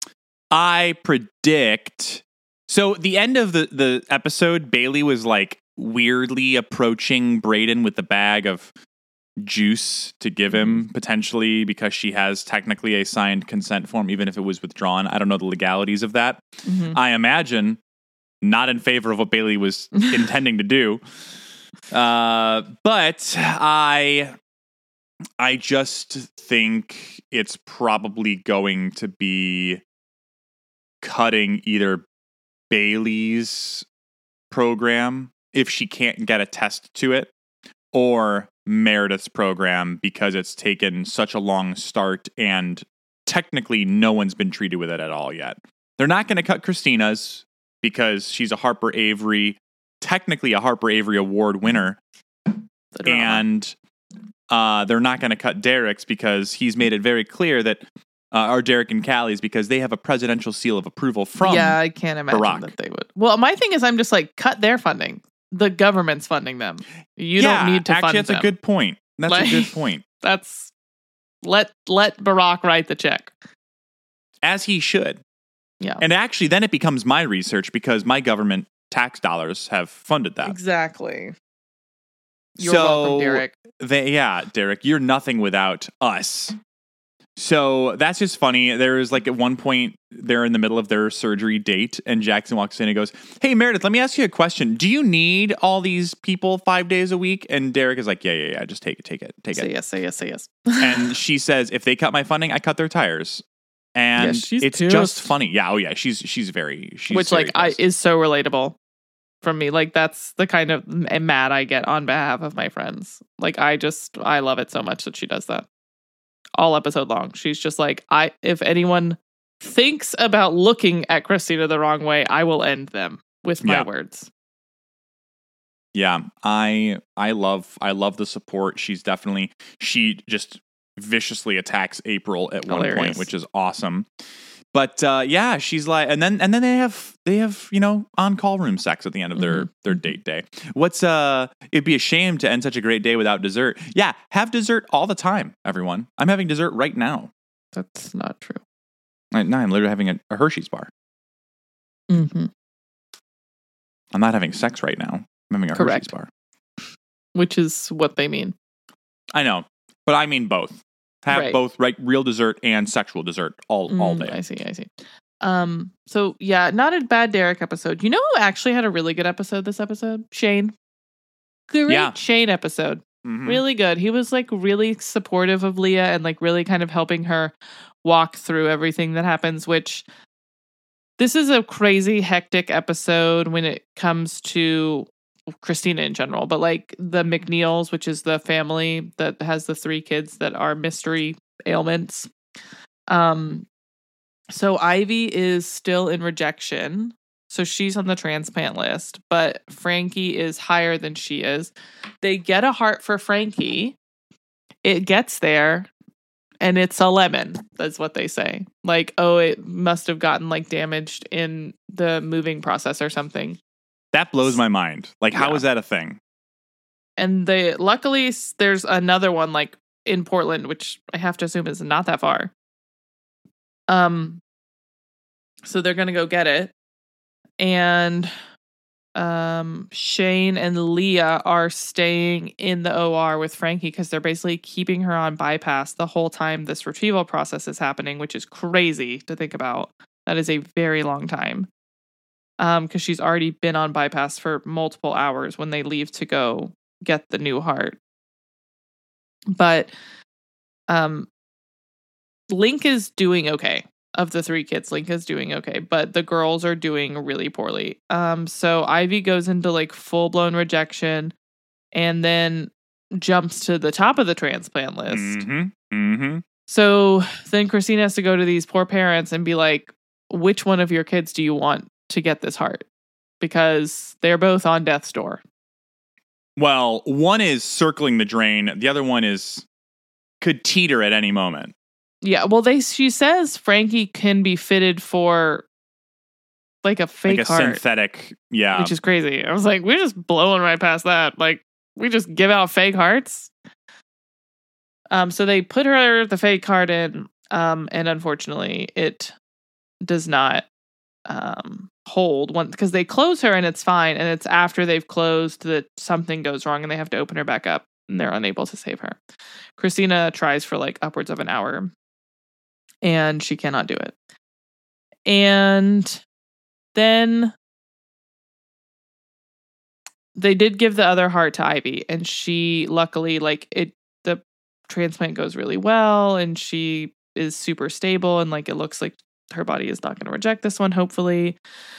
I predict. So the end of the, the episode, Bailey was like weirdly approaching Braden with the bag of juice to give him potentially because she has technically a signed consent form, even if it was withdrawn. I don't know the legalities of that. Mhm. I imagine not in favor of what Bailey was intending to do. Uh, but I, I just think it's probably going to be cutting either Bailey's program if she can't get a test to it, or Meredith's program because it's taken such a long start and technically no one's been treated with it at all yet. They're not going to cut Christina's because she's a Harper Avery, technically a Harper Avery Award winner. The drama. And uh, they're not going to cut Derek's because he's made it very clear that, uh, or Derek and Callie's, because they have a presidential seal of approval from. yeah, I can't imagine Barack. that they would. Well, my thing is, I'm just like, cut their funding. The government's funding them. You yeah, don't need to actually, fund that's them. a good point. That's Like- a good point. That's let let Barack write the check. As he should. Yeah. And actually, then it becomes my research because my government tax dollars have funded that. Exactly. You're so, welcome, Derek. They, yeah, Derek, you're nothing without us. So that's just funny. There is like at one point they're in the middle of their surgery date, and Jackson walks in and goes, "Hey Meredith, let me ask you a question. Do you need all these people five days a week?" And Derek is like, "Yeah, yeah, yeah. Just take it, take it, take Say it." yes, say yes, say yes. And she says, "If they cut my funding, I cut their tires." And Yeah, she's it's pissed. just funny. Yeah, oh yeah, she's she's very she's Which very like I pissed. is so relatable from me. Like that's the kind of m- mad I get on behalf of my friends. Like I just I love it so much that she does that. All episode long. She's just like, I if anyone thinks about looking at Christina the wrong way, I will end them with my Yeah. words. Yeah, I I love I love the support. She's definitely she just viciously attacks April at one Hilarious. point, which is awesome. But uh, yeah, she's like, and then and then they have they have you know on call room sex at the end of their Mhm. their date day. What's uh? It'd be a shame to end such a great day without dessert. Yeah, have dessert all the time, everyone. I'm having dessert right now. That's not true. Right now, I'm literally having a, a Hershey's bar. Mm-hmm. I'm not having sex right now. I'm having a Correct. Hershey's bar. Which is what they mean. I know, but I mean both. Have Right. both right real dessert and sexual dessert all all Mm, day. I see, I see. Um, so yeah, not a bad Derek episode. You know who actually had a really good episode this episode? Shane. Great Yeah. Shane episode. Mhm. Really good. He was like really supportive of Leah and like really kind of helping her walk through everything that happens, which this is a crazy hectic episode when it comes to Christina in general, but like the McNeils, which is the family that has the three kids that are mystery ailments. Um, so Ivy is still in rejection. So she's on the transplant list, but Frankie is higher than she is. They get a heart for Frankie. It gets there, and it's a lemon. That's what they say. Like, oh, it must have gotten like damaged in the moving process or something. That blows my mind. Like, how Yeah. is that a thing? And they luckily s- there's another one like in Portland, which I have to assume is not that far. Um, so they're gonna go get it, and um, Shane and Leah are staying in the O R with Frankie because they're basically keeping her on bypass the whole time this retrieval process is happening, which is crazy to think about. That is a very long time. Um, because she's already been on bypass for multiple hours when they leave to go get the new heart. But um, Link is doing okay. Of the three kids, Link is doing okay, but the girls are doing really poorly. Um, so Ivy goes into like full blown rejection, and then jumps to the top of the transplant list. Mm-hmm. Mm-hmm. So then Christina has to go to these poor parents and be like, "Which one of your kids do you want to get this heart?" Because they're both on death's door. Well, one is circling the drain. The other one is could teeter at any moment. Yeah, well, they she says Frankie can be fitted for like a fake like a heart, synthetic, yeah. which is crazy. I was like, we're just blowing right past that. Like, we just give out fake hearts. Um, so they put her the fake heart in, um, and unfortunately, it does not um hold one because they close her and it's fine, and it's after they've closed that something goes wrong and they have to open her back up and they're unable to save her. Christina tries for like upwards of an hour. And she cannot do it. And then they did give the other heart to Ivy. And she, luckily, like, it, the transplant goes really well. And she is super stable. And, like, it looks like her body is not going to reject this one, hopefully.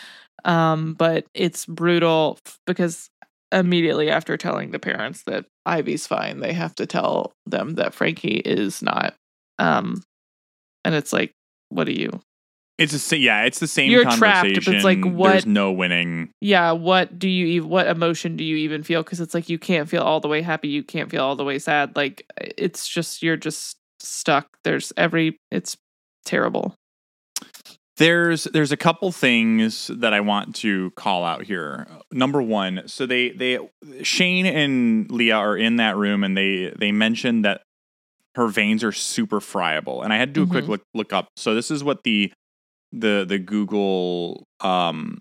Um, but it's brutal because immediately after telling the parents that Ivy's fine, they have to tell them that Frankie is not. Um, and it's like, what do you? It's a yeah. It's the same. You're conversation. trapped, but it's like, what? There's no winning. Yeah. What do you? Even, what emotion do you even feel? Because it's like you can't feel all the way happy. You can't feel all the way sad. Like it's just you're just stuck. There's every. It's terrible. There's there's a couple things that I want to call out here. Number one, so they they Shane and Leah are in that room and they they mentioned that her veins are super friable, and I had to do a Mm-hmm. quick look look up. So this is what the the the Google um,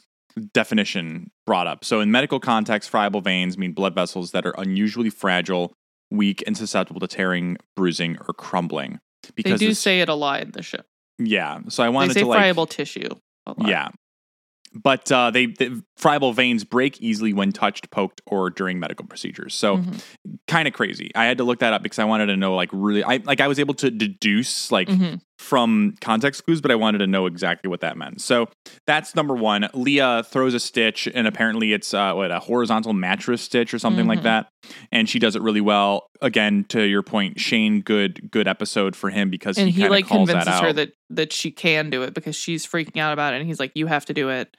definition brought up. So in medical context, friable veins mean blood vessels that are unusually fragile, weak, and susceptible to tearing, bruising, or crumbling. Because they do this, say it a lot in the show. yeah. So I They wanted say to like friable tissue. A lot. yeah. But uh, they the friable veins break easily when touched, poked, or during medical procedures. So, Mhm. kind of crazy. I had to look that up because I wanted to know, like, really, I like I was able to deduce, like, Mhm. from context clues, but I wanted to know exactly what that meant. So that's number one. Leah throws a stitch, and apparently it's uh, what a horizontal mattress stitch or something like Mhm. that, and she does it really well. Again, to your point, Shane, good good episode for him because And he, he kind like of calls convinces that out. her that that she can do it because she's freaking out about it, and he's like, "You have to do it."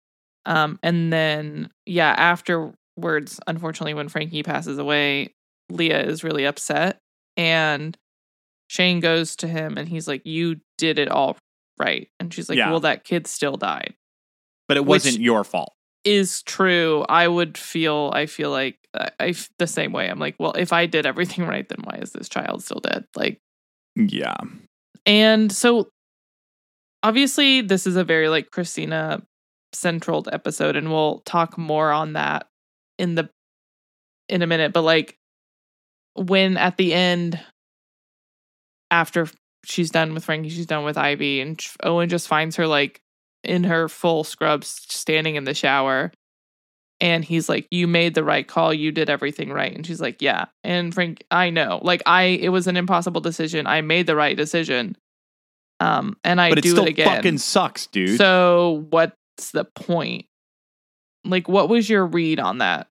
Um, and then yeah, afterwards, unfortunately, when Frankie passes away, Leah is really upset, and Shane goes to him, and he's like, "You did it all right," and she's like, Yeah. "Well, that kid still died." But it which- wasn't your fault. Is true. I would feel. I feel like I, I f- the same way. I'm like, well, if I did everything right, then why is this child still dead? Like. Yeah. And so obviously this is a very like Christina central episode, and we'll talk more on that in the in a minute, but like when at the end after she's done with Frankie, she's done with Ivy, and Owen just finds her like in her full scrubs standing in the shower, and he's like, "You made the right call, you did everything right." And she's like, "Yeah." And Frank, I know, like I it was an impossible decision. I made the right decision. Um, and I But it do still it again. fucking sucks, dude. So what's the point? Like, what was your read on that?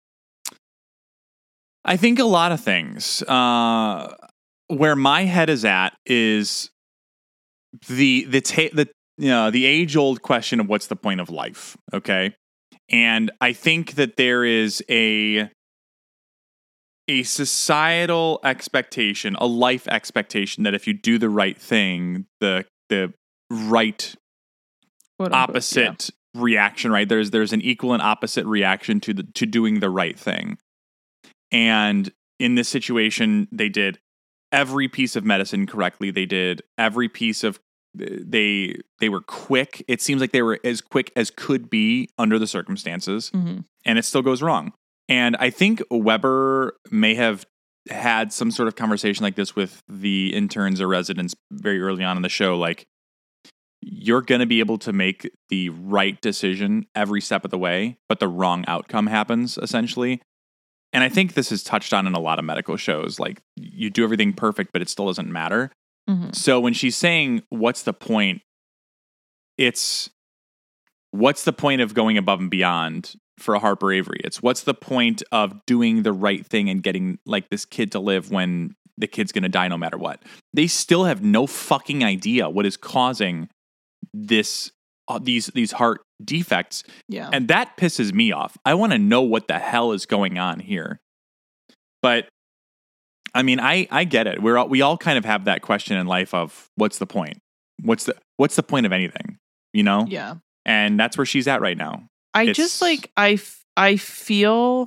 I think a lot of things. Uh, where my head is at is the the ta- the you know, the age old question of what's the point of life. Okay. And I think that there is a, a societal expectation, a life expectation that if you do the right thing, the, the right Quote, unquote, opposite yeah. reaction, right? There's, there's an equal and opposite reaction to the, to doing the right thing. And in this situation, they did every piece of medicine correctly. They did every piece of they they were quick. It seems like they were as quick as could be under the circumstances, mm-hmm. and it still goes wrong. And I think Weber may have had some sort of conversation like this with the interns or residents very early on in the show. Like, you're going to be able to make the right decision every step of the way, but the wrong outcome happens, essentially. And I think this is touched on in a lot of medical shows. Like, you do everything perfect, but it still doesn't matter. Mm-hmm. So when she's saying, what's the point? It's, what's the point of going above and beyond for a Harper Avery? It's, what's the point of doing the right thing and getting, like, this kid to live when the kid's going to die no matter what? They still have no fucking idea what is causing this, uh, these, these heart defects. Yeah. And that pisses me off. I want to know what the hell is going on here. But I mean, I, I get it. We're all, we all kind of have that question in life of what's the point? What's the what's the point of anything? You know? Yeah. And that's where she's at right now. I It's- just like I f- I feel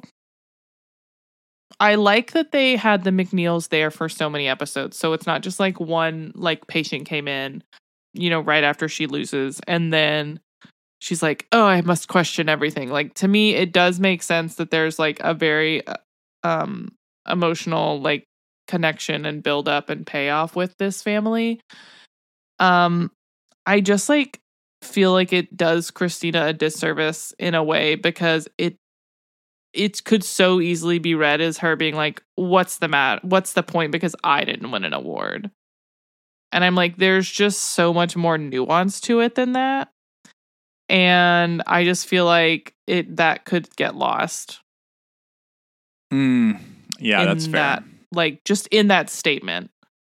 I like that they had the McNeils there for so many episodes. So it's not just like one like patient came in, you know, right after she loses, and then she's like, "Oh, I must question everything." Like, to me, it does make sense that there's like a very uh, um emotional like connection and build up and payoff with this family. Um, I just like feel like it does Christina a disservice in a way, because it it could so easily be read as her being like, "What's the mat? What's the point? Because I didn't win an award." And I'm like, there's just so much more nuance to it than that. And I just feel like it that could get lost. Mm, yeah, in that's fair. That, like, just in that statement.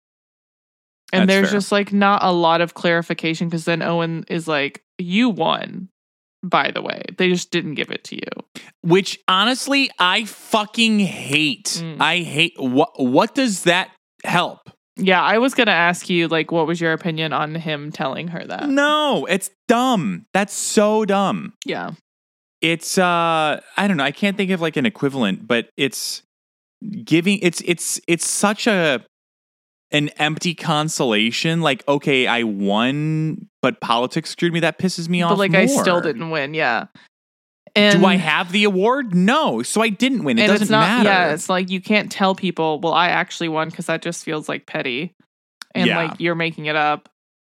And That's there's fair. just like not a lot of clarification, because then Owen is like, "You won, by the way. They just didn't give it to you." Which honestly, I fucking hate. Mm. I hate. What What does that help? Yeah, I was going to ask you, like, what was your opinion on him telling her that? No, it's dumb. That's so dumb. Yeah. It's uh I don't know, I can't think of like an equivalent, but it's giving it's it's it's such a an empty consolation. Like, okay, I won, but politics screwed me. That pisses me off. But like, more. I still didn't win. Yeah. And do I have the award? No. So I didn't win. It and doesn't it's not, matter. Yeah, it's like you can't tell people, "Well, I actually won," because that just feels like petty. And Yeah. like you're making it up.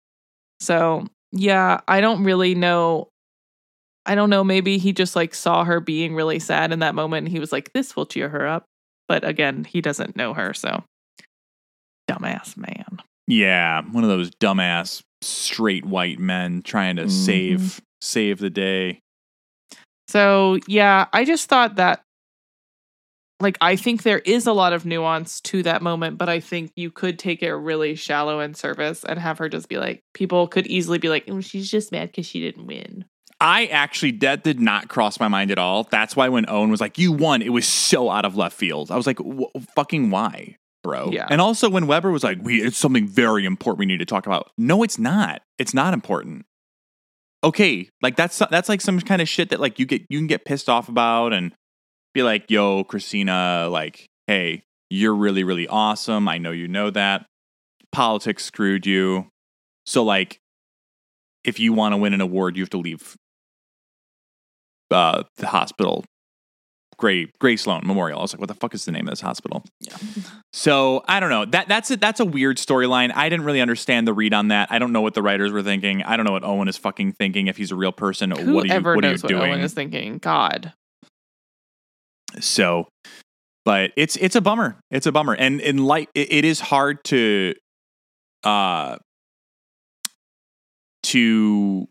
So yeah, I don't really know. I don't know. Maybe he just like saw her being really sad in that moment, and he was like, "This will cheer her up." But again, he doesn't know her, so dumbass man. Yeah, one of those dumbass straight white men trying to Mhm. save save the day. So yeah, I just thought that, like, I think there is a lot of nuance to that moment, but I think you could take it really shallow in service and have her just be like, people could easily be like, "Oh, she's just mad because she didn't win." I actually, that did not cross my mind at all. That's why when Owen was like, "You won," it was so out of left field. I was like, w- fucking why, bro? Yeah. And also when Weber was like, "We, it's something very important we need to talk about." No, it's not. It's not important. Okay, like that's that's like some kind of shit that like you get you can get pissed off about and be like, "Yo, Christina, like, hey, you're really, really awesome. I know you know that. Politics screwed you. So like, if you want to win an award, you have to leave uh, the hospital." Gray Gray Sloan Memorial. I was like, what the fuck is the name of this hospital? Yeah. So I don't know. That that's a, that's a weird storyline. I didn't really understand the read on that. I don't know what the writers were thinking. I don't know what Owen is fucking thinking. If he's a real person, Whoever what are you what are you knows what doing? Owen is thinking? God. So, but it's it's a bummer. It's a bummer, and in light, it, it is hard to uh to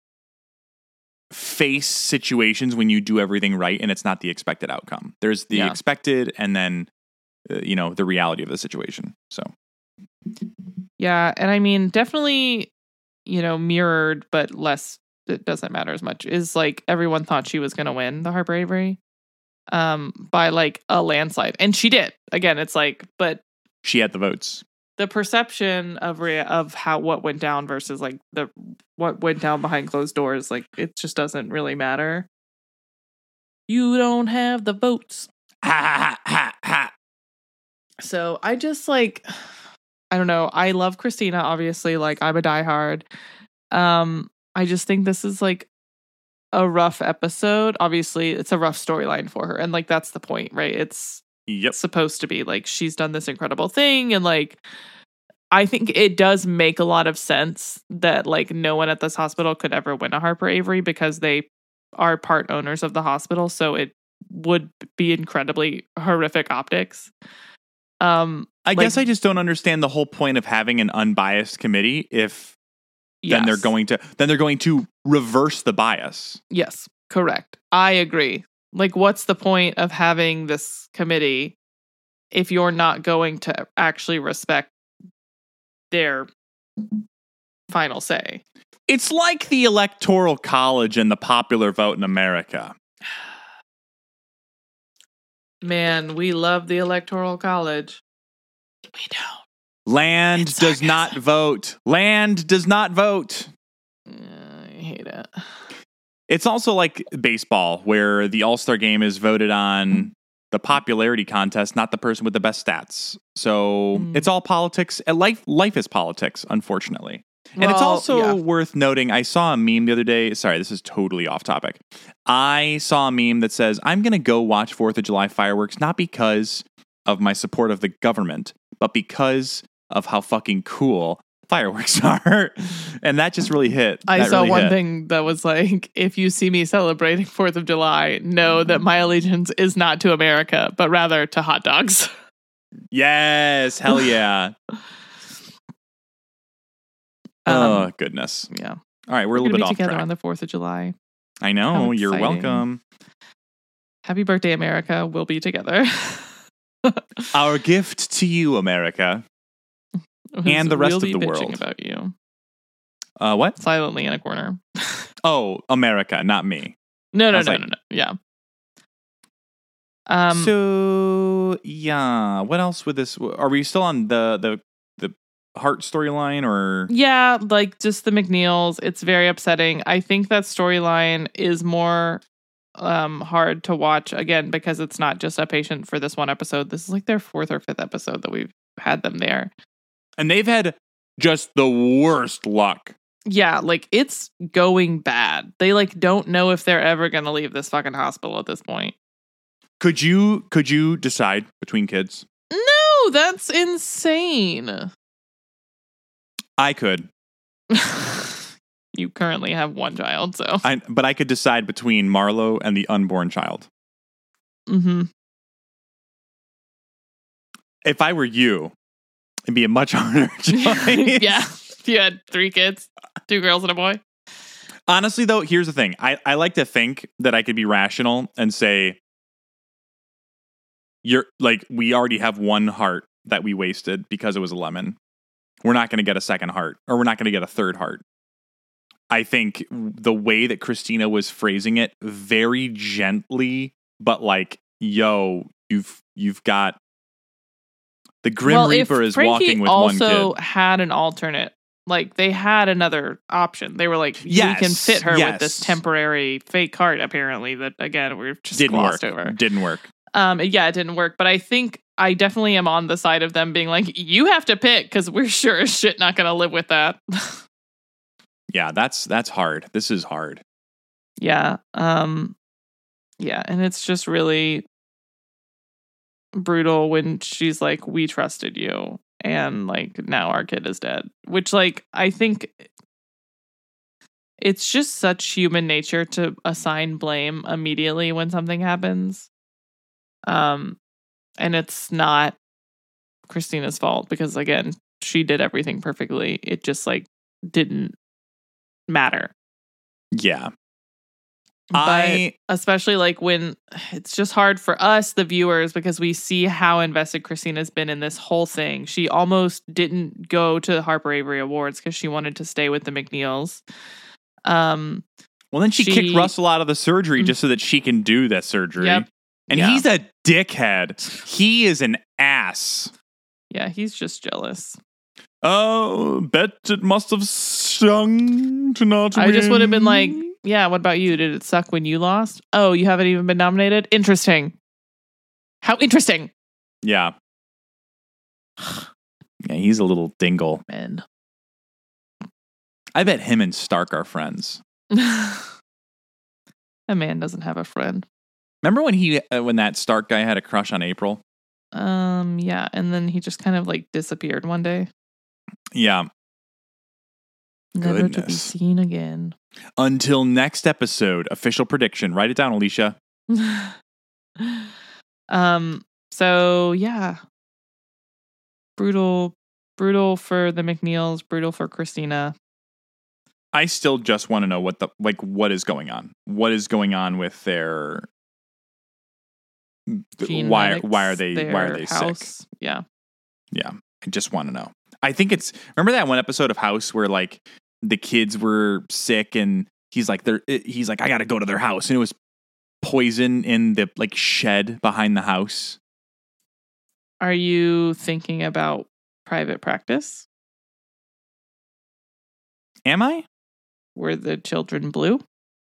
face situations when you do everything right and it's not the expected outcome. There's the Yeah. expected, and then uh, you know, the reality of the situation. So Yeah, and I mean, definitely, you know, mirrored, but less, it doesn't matter as much, is like everyone thought she was going to win the Harper Avery um, by like a landslide. And she did. Again, it's like, but she had the votes. The perception of rea- of how what went down versus like the what went down behind closed doors, like it just doesn't really matter. You don't have the votes. Ha ha ha ha. So I just like, I don't know. I love Christina, obviously. Like I'm a diehard. Um, I just think this is like a rough episode. Obviously, it's a rough storyline for her, and like that's the point, right? It's Yep. supposed to be like she's done this incredible thing, and like I think it does make a lot of sense that like no one at this hospital could ever win a Harper Avery because they are part owners of the hospital, so it would be incredibly horrific optics. Um I like, guess I just don't understand the whole point of having an unbiased committee if yes. then they're going to then they're going to reverse the bias. Yes, correct. I agree. Like, what's the point of having this committee if you're not going to actually respect their final say? It's like the Electoral College and the popular vote in America. Man, we love the Electoral College. We don't. Land It's does sarcasm. not vote. Land does not vote. Uh, I hate it. It's also like baseball, where the All-Star game is voted on the popularity contest, not the person with the best stats. So Mm. it's all politics. And life, life is politics, unfortunately. And it's Well, also yeah. worth noting, I saw a meme the other day. Sorry, this is totally off topic. I saw a meme that says, I'm going to go watch fourth of July fireworks, not because of my support of the government, but because of how fucking cool fireworks are. And that just really hit. I That saw really one hit. thing that was like, if you see me celebrating fourth of July, know that my allegiance is not to America, but rather to hot dogs. Yes, hell yeah. Um, Oh, goodness. yeah. All right, we're, We're a little going to bit be off together track. on the fourth of July. I know. How You're exciting. welcome. Happy birthday, America. We'll be together. Our gift to you, America. And the rest we'll of be the bitching world. about you. Uh, what? Silently in a corner. Oh, America, not me. No, I no, was no, like- no, no. Yeah. Um, so, yeah. What else with this? Are we still on the the the heart storyline or? yeah, like just the McNeils. It's very upsetting. I think that storyline is more um hard to watch again because it's not just a patient for this one episode. This is like their fourth or fifth episode that we've had them there. And they've had just the worst luck. Yeah, like it's going bad. They like don't know if they're ever gonna leave this fucking hospital at this point. Could you could you decide between kids? No, that's insane. I could. You currently have one child, so. I, but I could decide between Marlo and the unborn child. Mm-hmm. If I were you, it'd be a much harder choice. Yeah. If you had three kids, two girls and a boy. Honestly, though, here's the thing. I, I like to think that I could be rational and say, you're like, we already have one heart that we wasted because it was a lemon. We're not going to get a second heart, or we're not going to get a third heart. I think the way that Christina was phrasing it, very gently, but like, yo, you've you've got the Grim well, Reaper if is Frankie walking with one also kid. had an alternate, like they had another option. They were like, Yes, we can fit her yes. with this temporary fake heart. Apparently, that again we've just Didn't glossed work. over. Didn't work. Um, yeah, it didn't work. But I think I definitely am on the side of them being like, you have to pick because we're sure as shit not going to live with that. Yeah, that's that's hard. This is hard. Yeah. Um, yeah, and it's just really brutal when she's like, we trusted you, and like now our kid is dead. Which, like, I think it's just such human nature to assign blame immediately when something happens. Um, and it's not Christina's fault because again, she did everything perfectly. It just like didn't matter. Yeah. I especially like when it's just hard for us, the viewers, because we see how invested Christina's been in this whole thing. She almost didn't go to the Harper Avery Awards because she wanted to stay with the McNeils. Um, well, then she, she- kicked Russell out of the surgery just so that she can do that surgery. Yep. And Yeah. he's a dickhead. He is an ass. Yeah, he's just jealous. Oh, bet it must have stung to not I just would have been like, win. yeah, what about you? Did it suck when you lost? Oh, you haven't even been nominated? Interesting. How interesting. Yeah. Yeah, he's a little dingle. Man. I bet him and Stark are friends. A man doesn't have a friend. Remember when he, uh, when that Stark guy had a crush on April? Um, yeah, and then he just kind of like disappeared one day. Yeah. Never to be Goodness. seen again. Until next episode, official prediction. Write it down, Alicia. um, so yeah. Brutal, brutal for the McNeils, brutal for Christina. I still just want to know what the like what is going on. What is going on with their why Genetics, why are they why are their they house. sick? Yeah. Yeah. I just want to know. I think it's remember that one episode of House where like the kids were sick and he's like they're he's like I got to go to their house and it was poison in the like shed behind the house. Are you thinking about Private Practice? Am I? Were the children blue?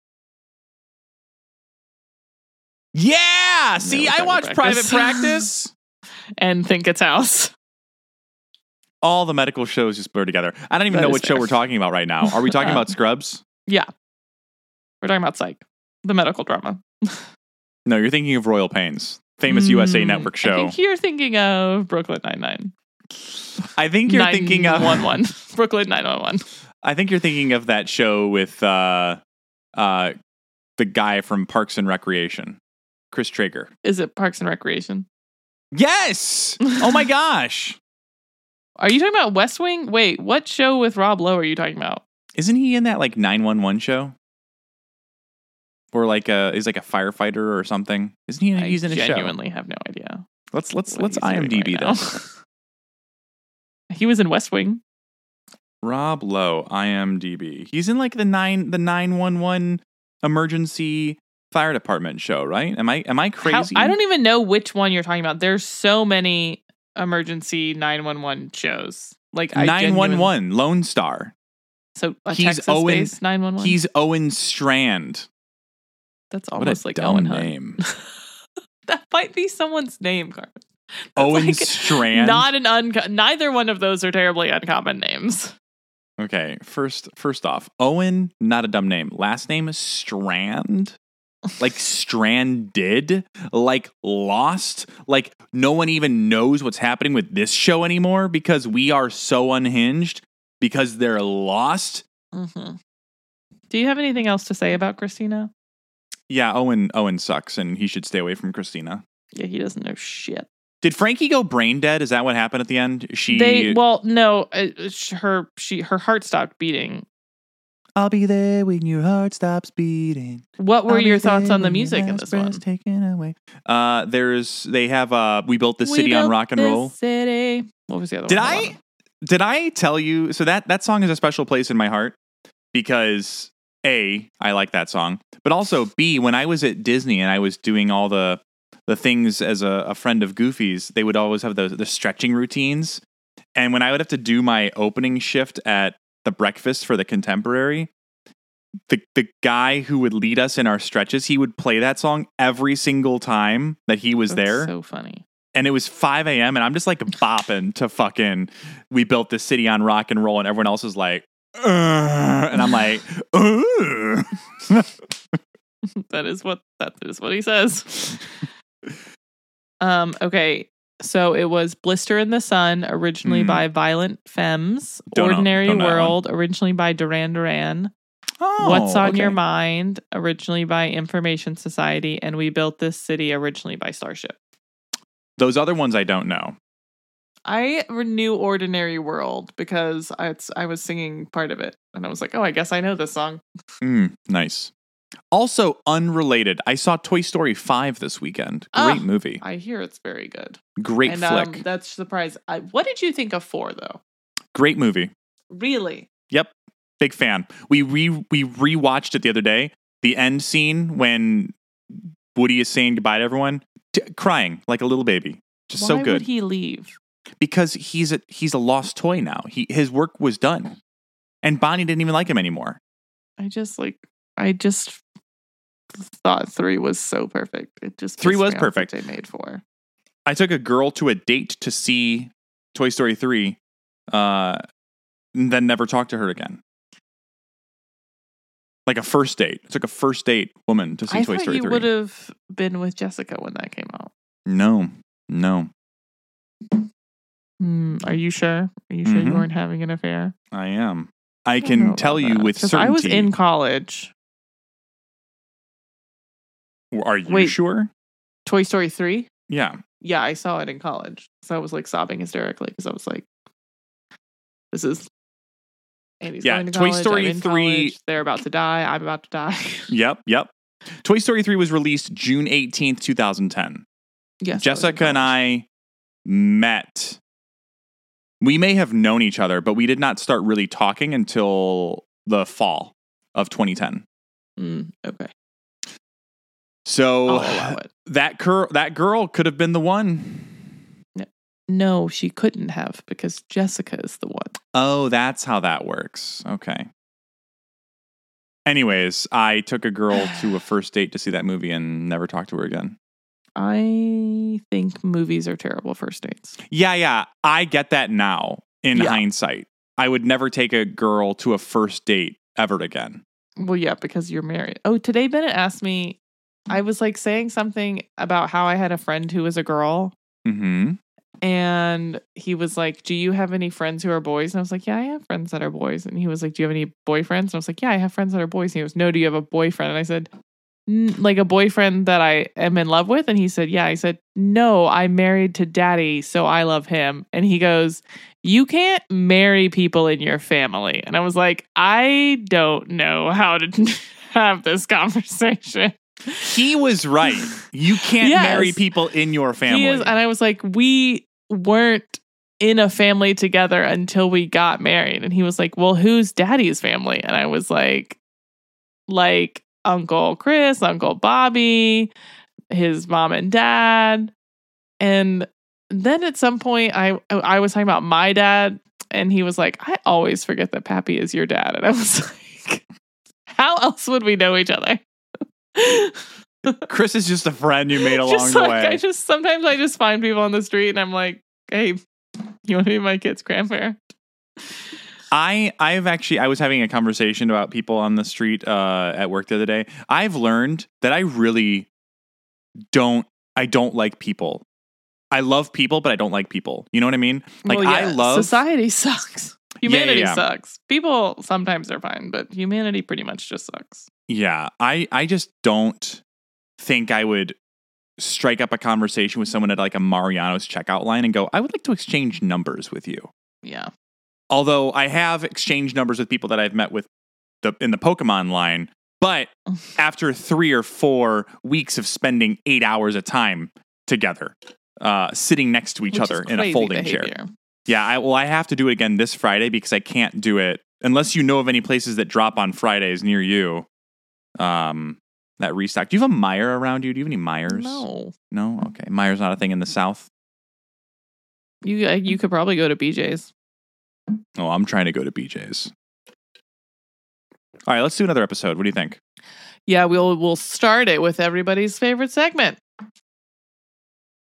Yeah. See, I Private watched Practice. Private Practice. And think it's House. All the medical shows just blur together. I don't even That know is what show fair. we're talking about right now. Are we talking Um, about Scrubs? Yeah. We're talking about Psych, the medical drama. No, you're thinking of Royal Pains, famous U S A Mm, Network I show. think you're thinking of Brooklyn Nine-Nine. I think you're thinking of nine one one. Brooklyn nine one one. I think you're thinking of that show with uh, uh, the guy from Parks and Recreation, Chris Traeger. Is it Parks and Recreation? Yes. Oh my gosh. Are you talking about West Wing? Wait, what show with Rob Lowe are you talking about? Isn't he in that like nine one one show? Or like a is like a firefighter or something? Isn't he? He's in a I show. genuinely have no idea. Let's let's what let's he's doing IMDb right this. now. He was in West Wing. Rob Lowe, IMDb. He's in like the nine the nine one one emergency fire department show, right? Am I am I How- crazy? I don't even know which one you're talking about. There's so many emergency nine one one shows. Like I nine one genuine- one Lone Star. So a He's Texas Owen- based nine one one. He's Owen Strand. That's What almost a like dumb Owen Hunt. name. That might be someone's name, Carmen. That's Owen like Strand. Not an unco- neither one of those are terribly uncommon names. Okay, first first off, Owen, not a dumb name. Last name is Strand. Like stranded, like lost, like no one even knows what's happening with this show anymore because we are so unhinged because they're lost. Mm-hmm. Do you have anything else to say about Christina? Yeah, Owen Owen sucks and he should stay away from Christina. Yeah, he doesn't know shit. Did Frankie go brain dead? Is that what happened at the end? She They well, no, uh, sh- her she her heart stopped beating. I'll be there when your heart stops beating. What were I'll be your thoughts there on the when your music in last this one? breath's taken away. Uh, there's they have uh, we built the We city on built rock and this roll. City. What was the other Did one? I Hold on. did I tell you? So that that song is a special place in my heart because A, I like that song, but also B, when I was at Disney and I was doing all the the things as a, a friend of Goofy's, they would always have the the stretching routines, and when I would have to do my opening shift at the breakfast for the Contemporary. The the guy who would lead us in our stretches, he would play that song every single time that he was That's there. So funny. And it was five a.m. and I'm just like bopping to fucking we built this city on rock and roll and everyone else is like "Ugh," and I'm like "Ugh." That is what that is what he says. um. Okay. So it was Blister in the Sun, originally Mm. by Violent Femmes. Don't know- Ordinary don't know that one. World, originally by Duran Duran. Oh, What's on okay. Your Mind, originally by Information Society, and We Built This City, originally by Starship. Those other ones I don't know. I knew Ordinary World because I, it's, I was singing part of it, and I was like, "Oh, I guess I know this song." Mm, nice. Also, unrelated, I saw Toy Story five this weekend. Great Ah, movie. I hear it's very good. Great and, flick. Um, that's surprising. I, what did you think of four, though? Great movie. Really? Yep. Big fan. We re we rewatched it the other day. The end scene when Woody is saying goodbye to everyone, t- crying like a little baby. Just Why so good. would he leave? Because he's a he's a lost toy now. He his work was done. And Bonnie didn't even like him anymore. I just like I just thought three was so perfect. It just Three pissed was me off perfect. that They made four. I took a girl to a date to see Toy Story three, uh, and then never talked to her again. Like a first date. I took a first date woman to see I Toy thought Story you three. would have been with Jessica when that came out. No, no. Hmm, are you sure? Are you sure Mhm. you weren't having an affair? I am. I I don't know can about tell you that, with 'cause certainty. I was in college. Are you Wait. sure? Toy Story three? Yeah. Yeah, I saw it in college. So I was like sobbing hysterically because I was like, this is Andy's Yeah, going to Toy college, Story I'm in three college, they're about to die. I'm about to die. Yep. Yep. Toy Story three was released June eighteenth, twenty ten. Yes, Jessica and I met. We may have known each other, but we did not start really talking until the fall of twenty ten. Mm, okay. So I'll allow it. that girl, that girl could have been the one. No, she couldn't have because Jessica is the one. Oh, that's how that works. Okay. Anyways, I took a girl to a first date to see that movie and never talked to her again. I think movies are terrible first dates. Yeah, yeah. I get that now in Yeah. hindsight. I would never take a girl to a first date ever again. Well, yeah, because you're married. Oh, today Bennett asked me, I was like saying something about how I had a friend who was a girl. Mm-hmm. And he was like, do you have any friends who are boys? And I was like, yeah, I have friends that are boys. And he was like, do you have any boyfriends? And I was like, yeah, I have friends that are boys. And he goes, no, do you have a boyfriend? And I said, like a boyfriend that I am in love with? And he said, yeah. I said, no, I'm married to daddy, so I love him. And he goes, you can't marry people in your family. And I was like, I don't know how to have this conversation. He was right. You can't Yes. marry people in your family. He is, and I was like, we weren't in a family together until we got married. And he was like, well, who's daddy's family? And I was like, like Uncle Chris, Uncle Bobby, his mom and dad. And then at some point I I was talking about my dad, and he was like, I always forget that Pappy is your dad. And I was like, how else would we know each other? Chris is just a friend you made along just the like, way. I just sometimes I just find people on the street and I'm like, hey, you want to be my kid's grandparent? I I've actually I was having a conversation about people on the street uh, at work the other day. I've learned that I really don't I don't like people. I love people, but I don't like people. You know what I mean? Like Well, yeah, I love society sucks. Humanity yeah, yeah. sucks. People sometimes are fine, but humanity pretty much just sucks. Yeah, I I just don't think I would strike up a conversation with someone at like a Mariano's checkout line and go, I would like to exchange numbers with you. Yeah. Although I have exchanged numbers with people that I've met with the in the Pokemon line, but after three or four weeks of spending eight hours at time together, uh, sitting next to each Which other is in a crazy folding behavior. chair. Yeah, I, well, I have to do it again this Friday because I can't do it unless you know of any places that drop on Fridays near you. Um, that restock. Do you have a Meijer around you? Do you have any Meijers? No. No? Okay. Meijer's not a thing in the South? You uh, you could probably go to B J's. Oh, I'm trying to go to B J's. All right, let's do another episode. What do you think? Yeah, we'll we'll start it with everybody's favorite segment.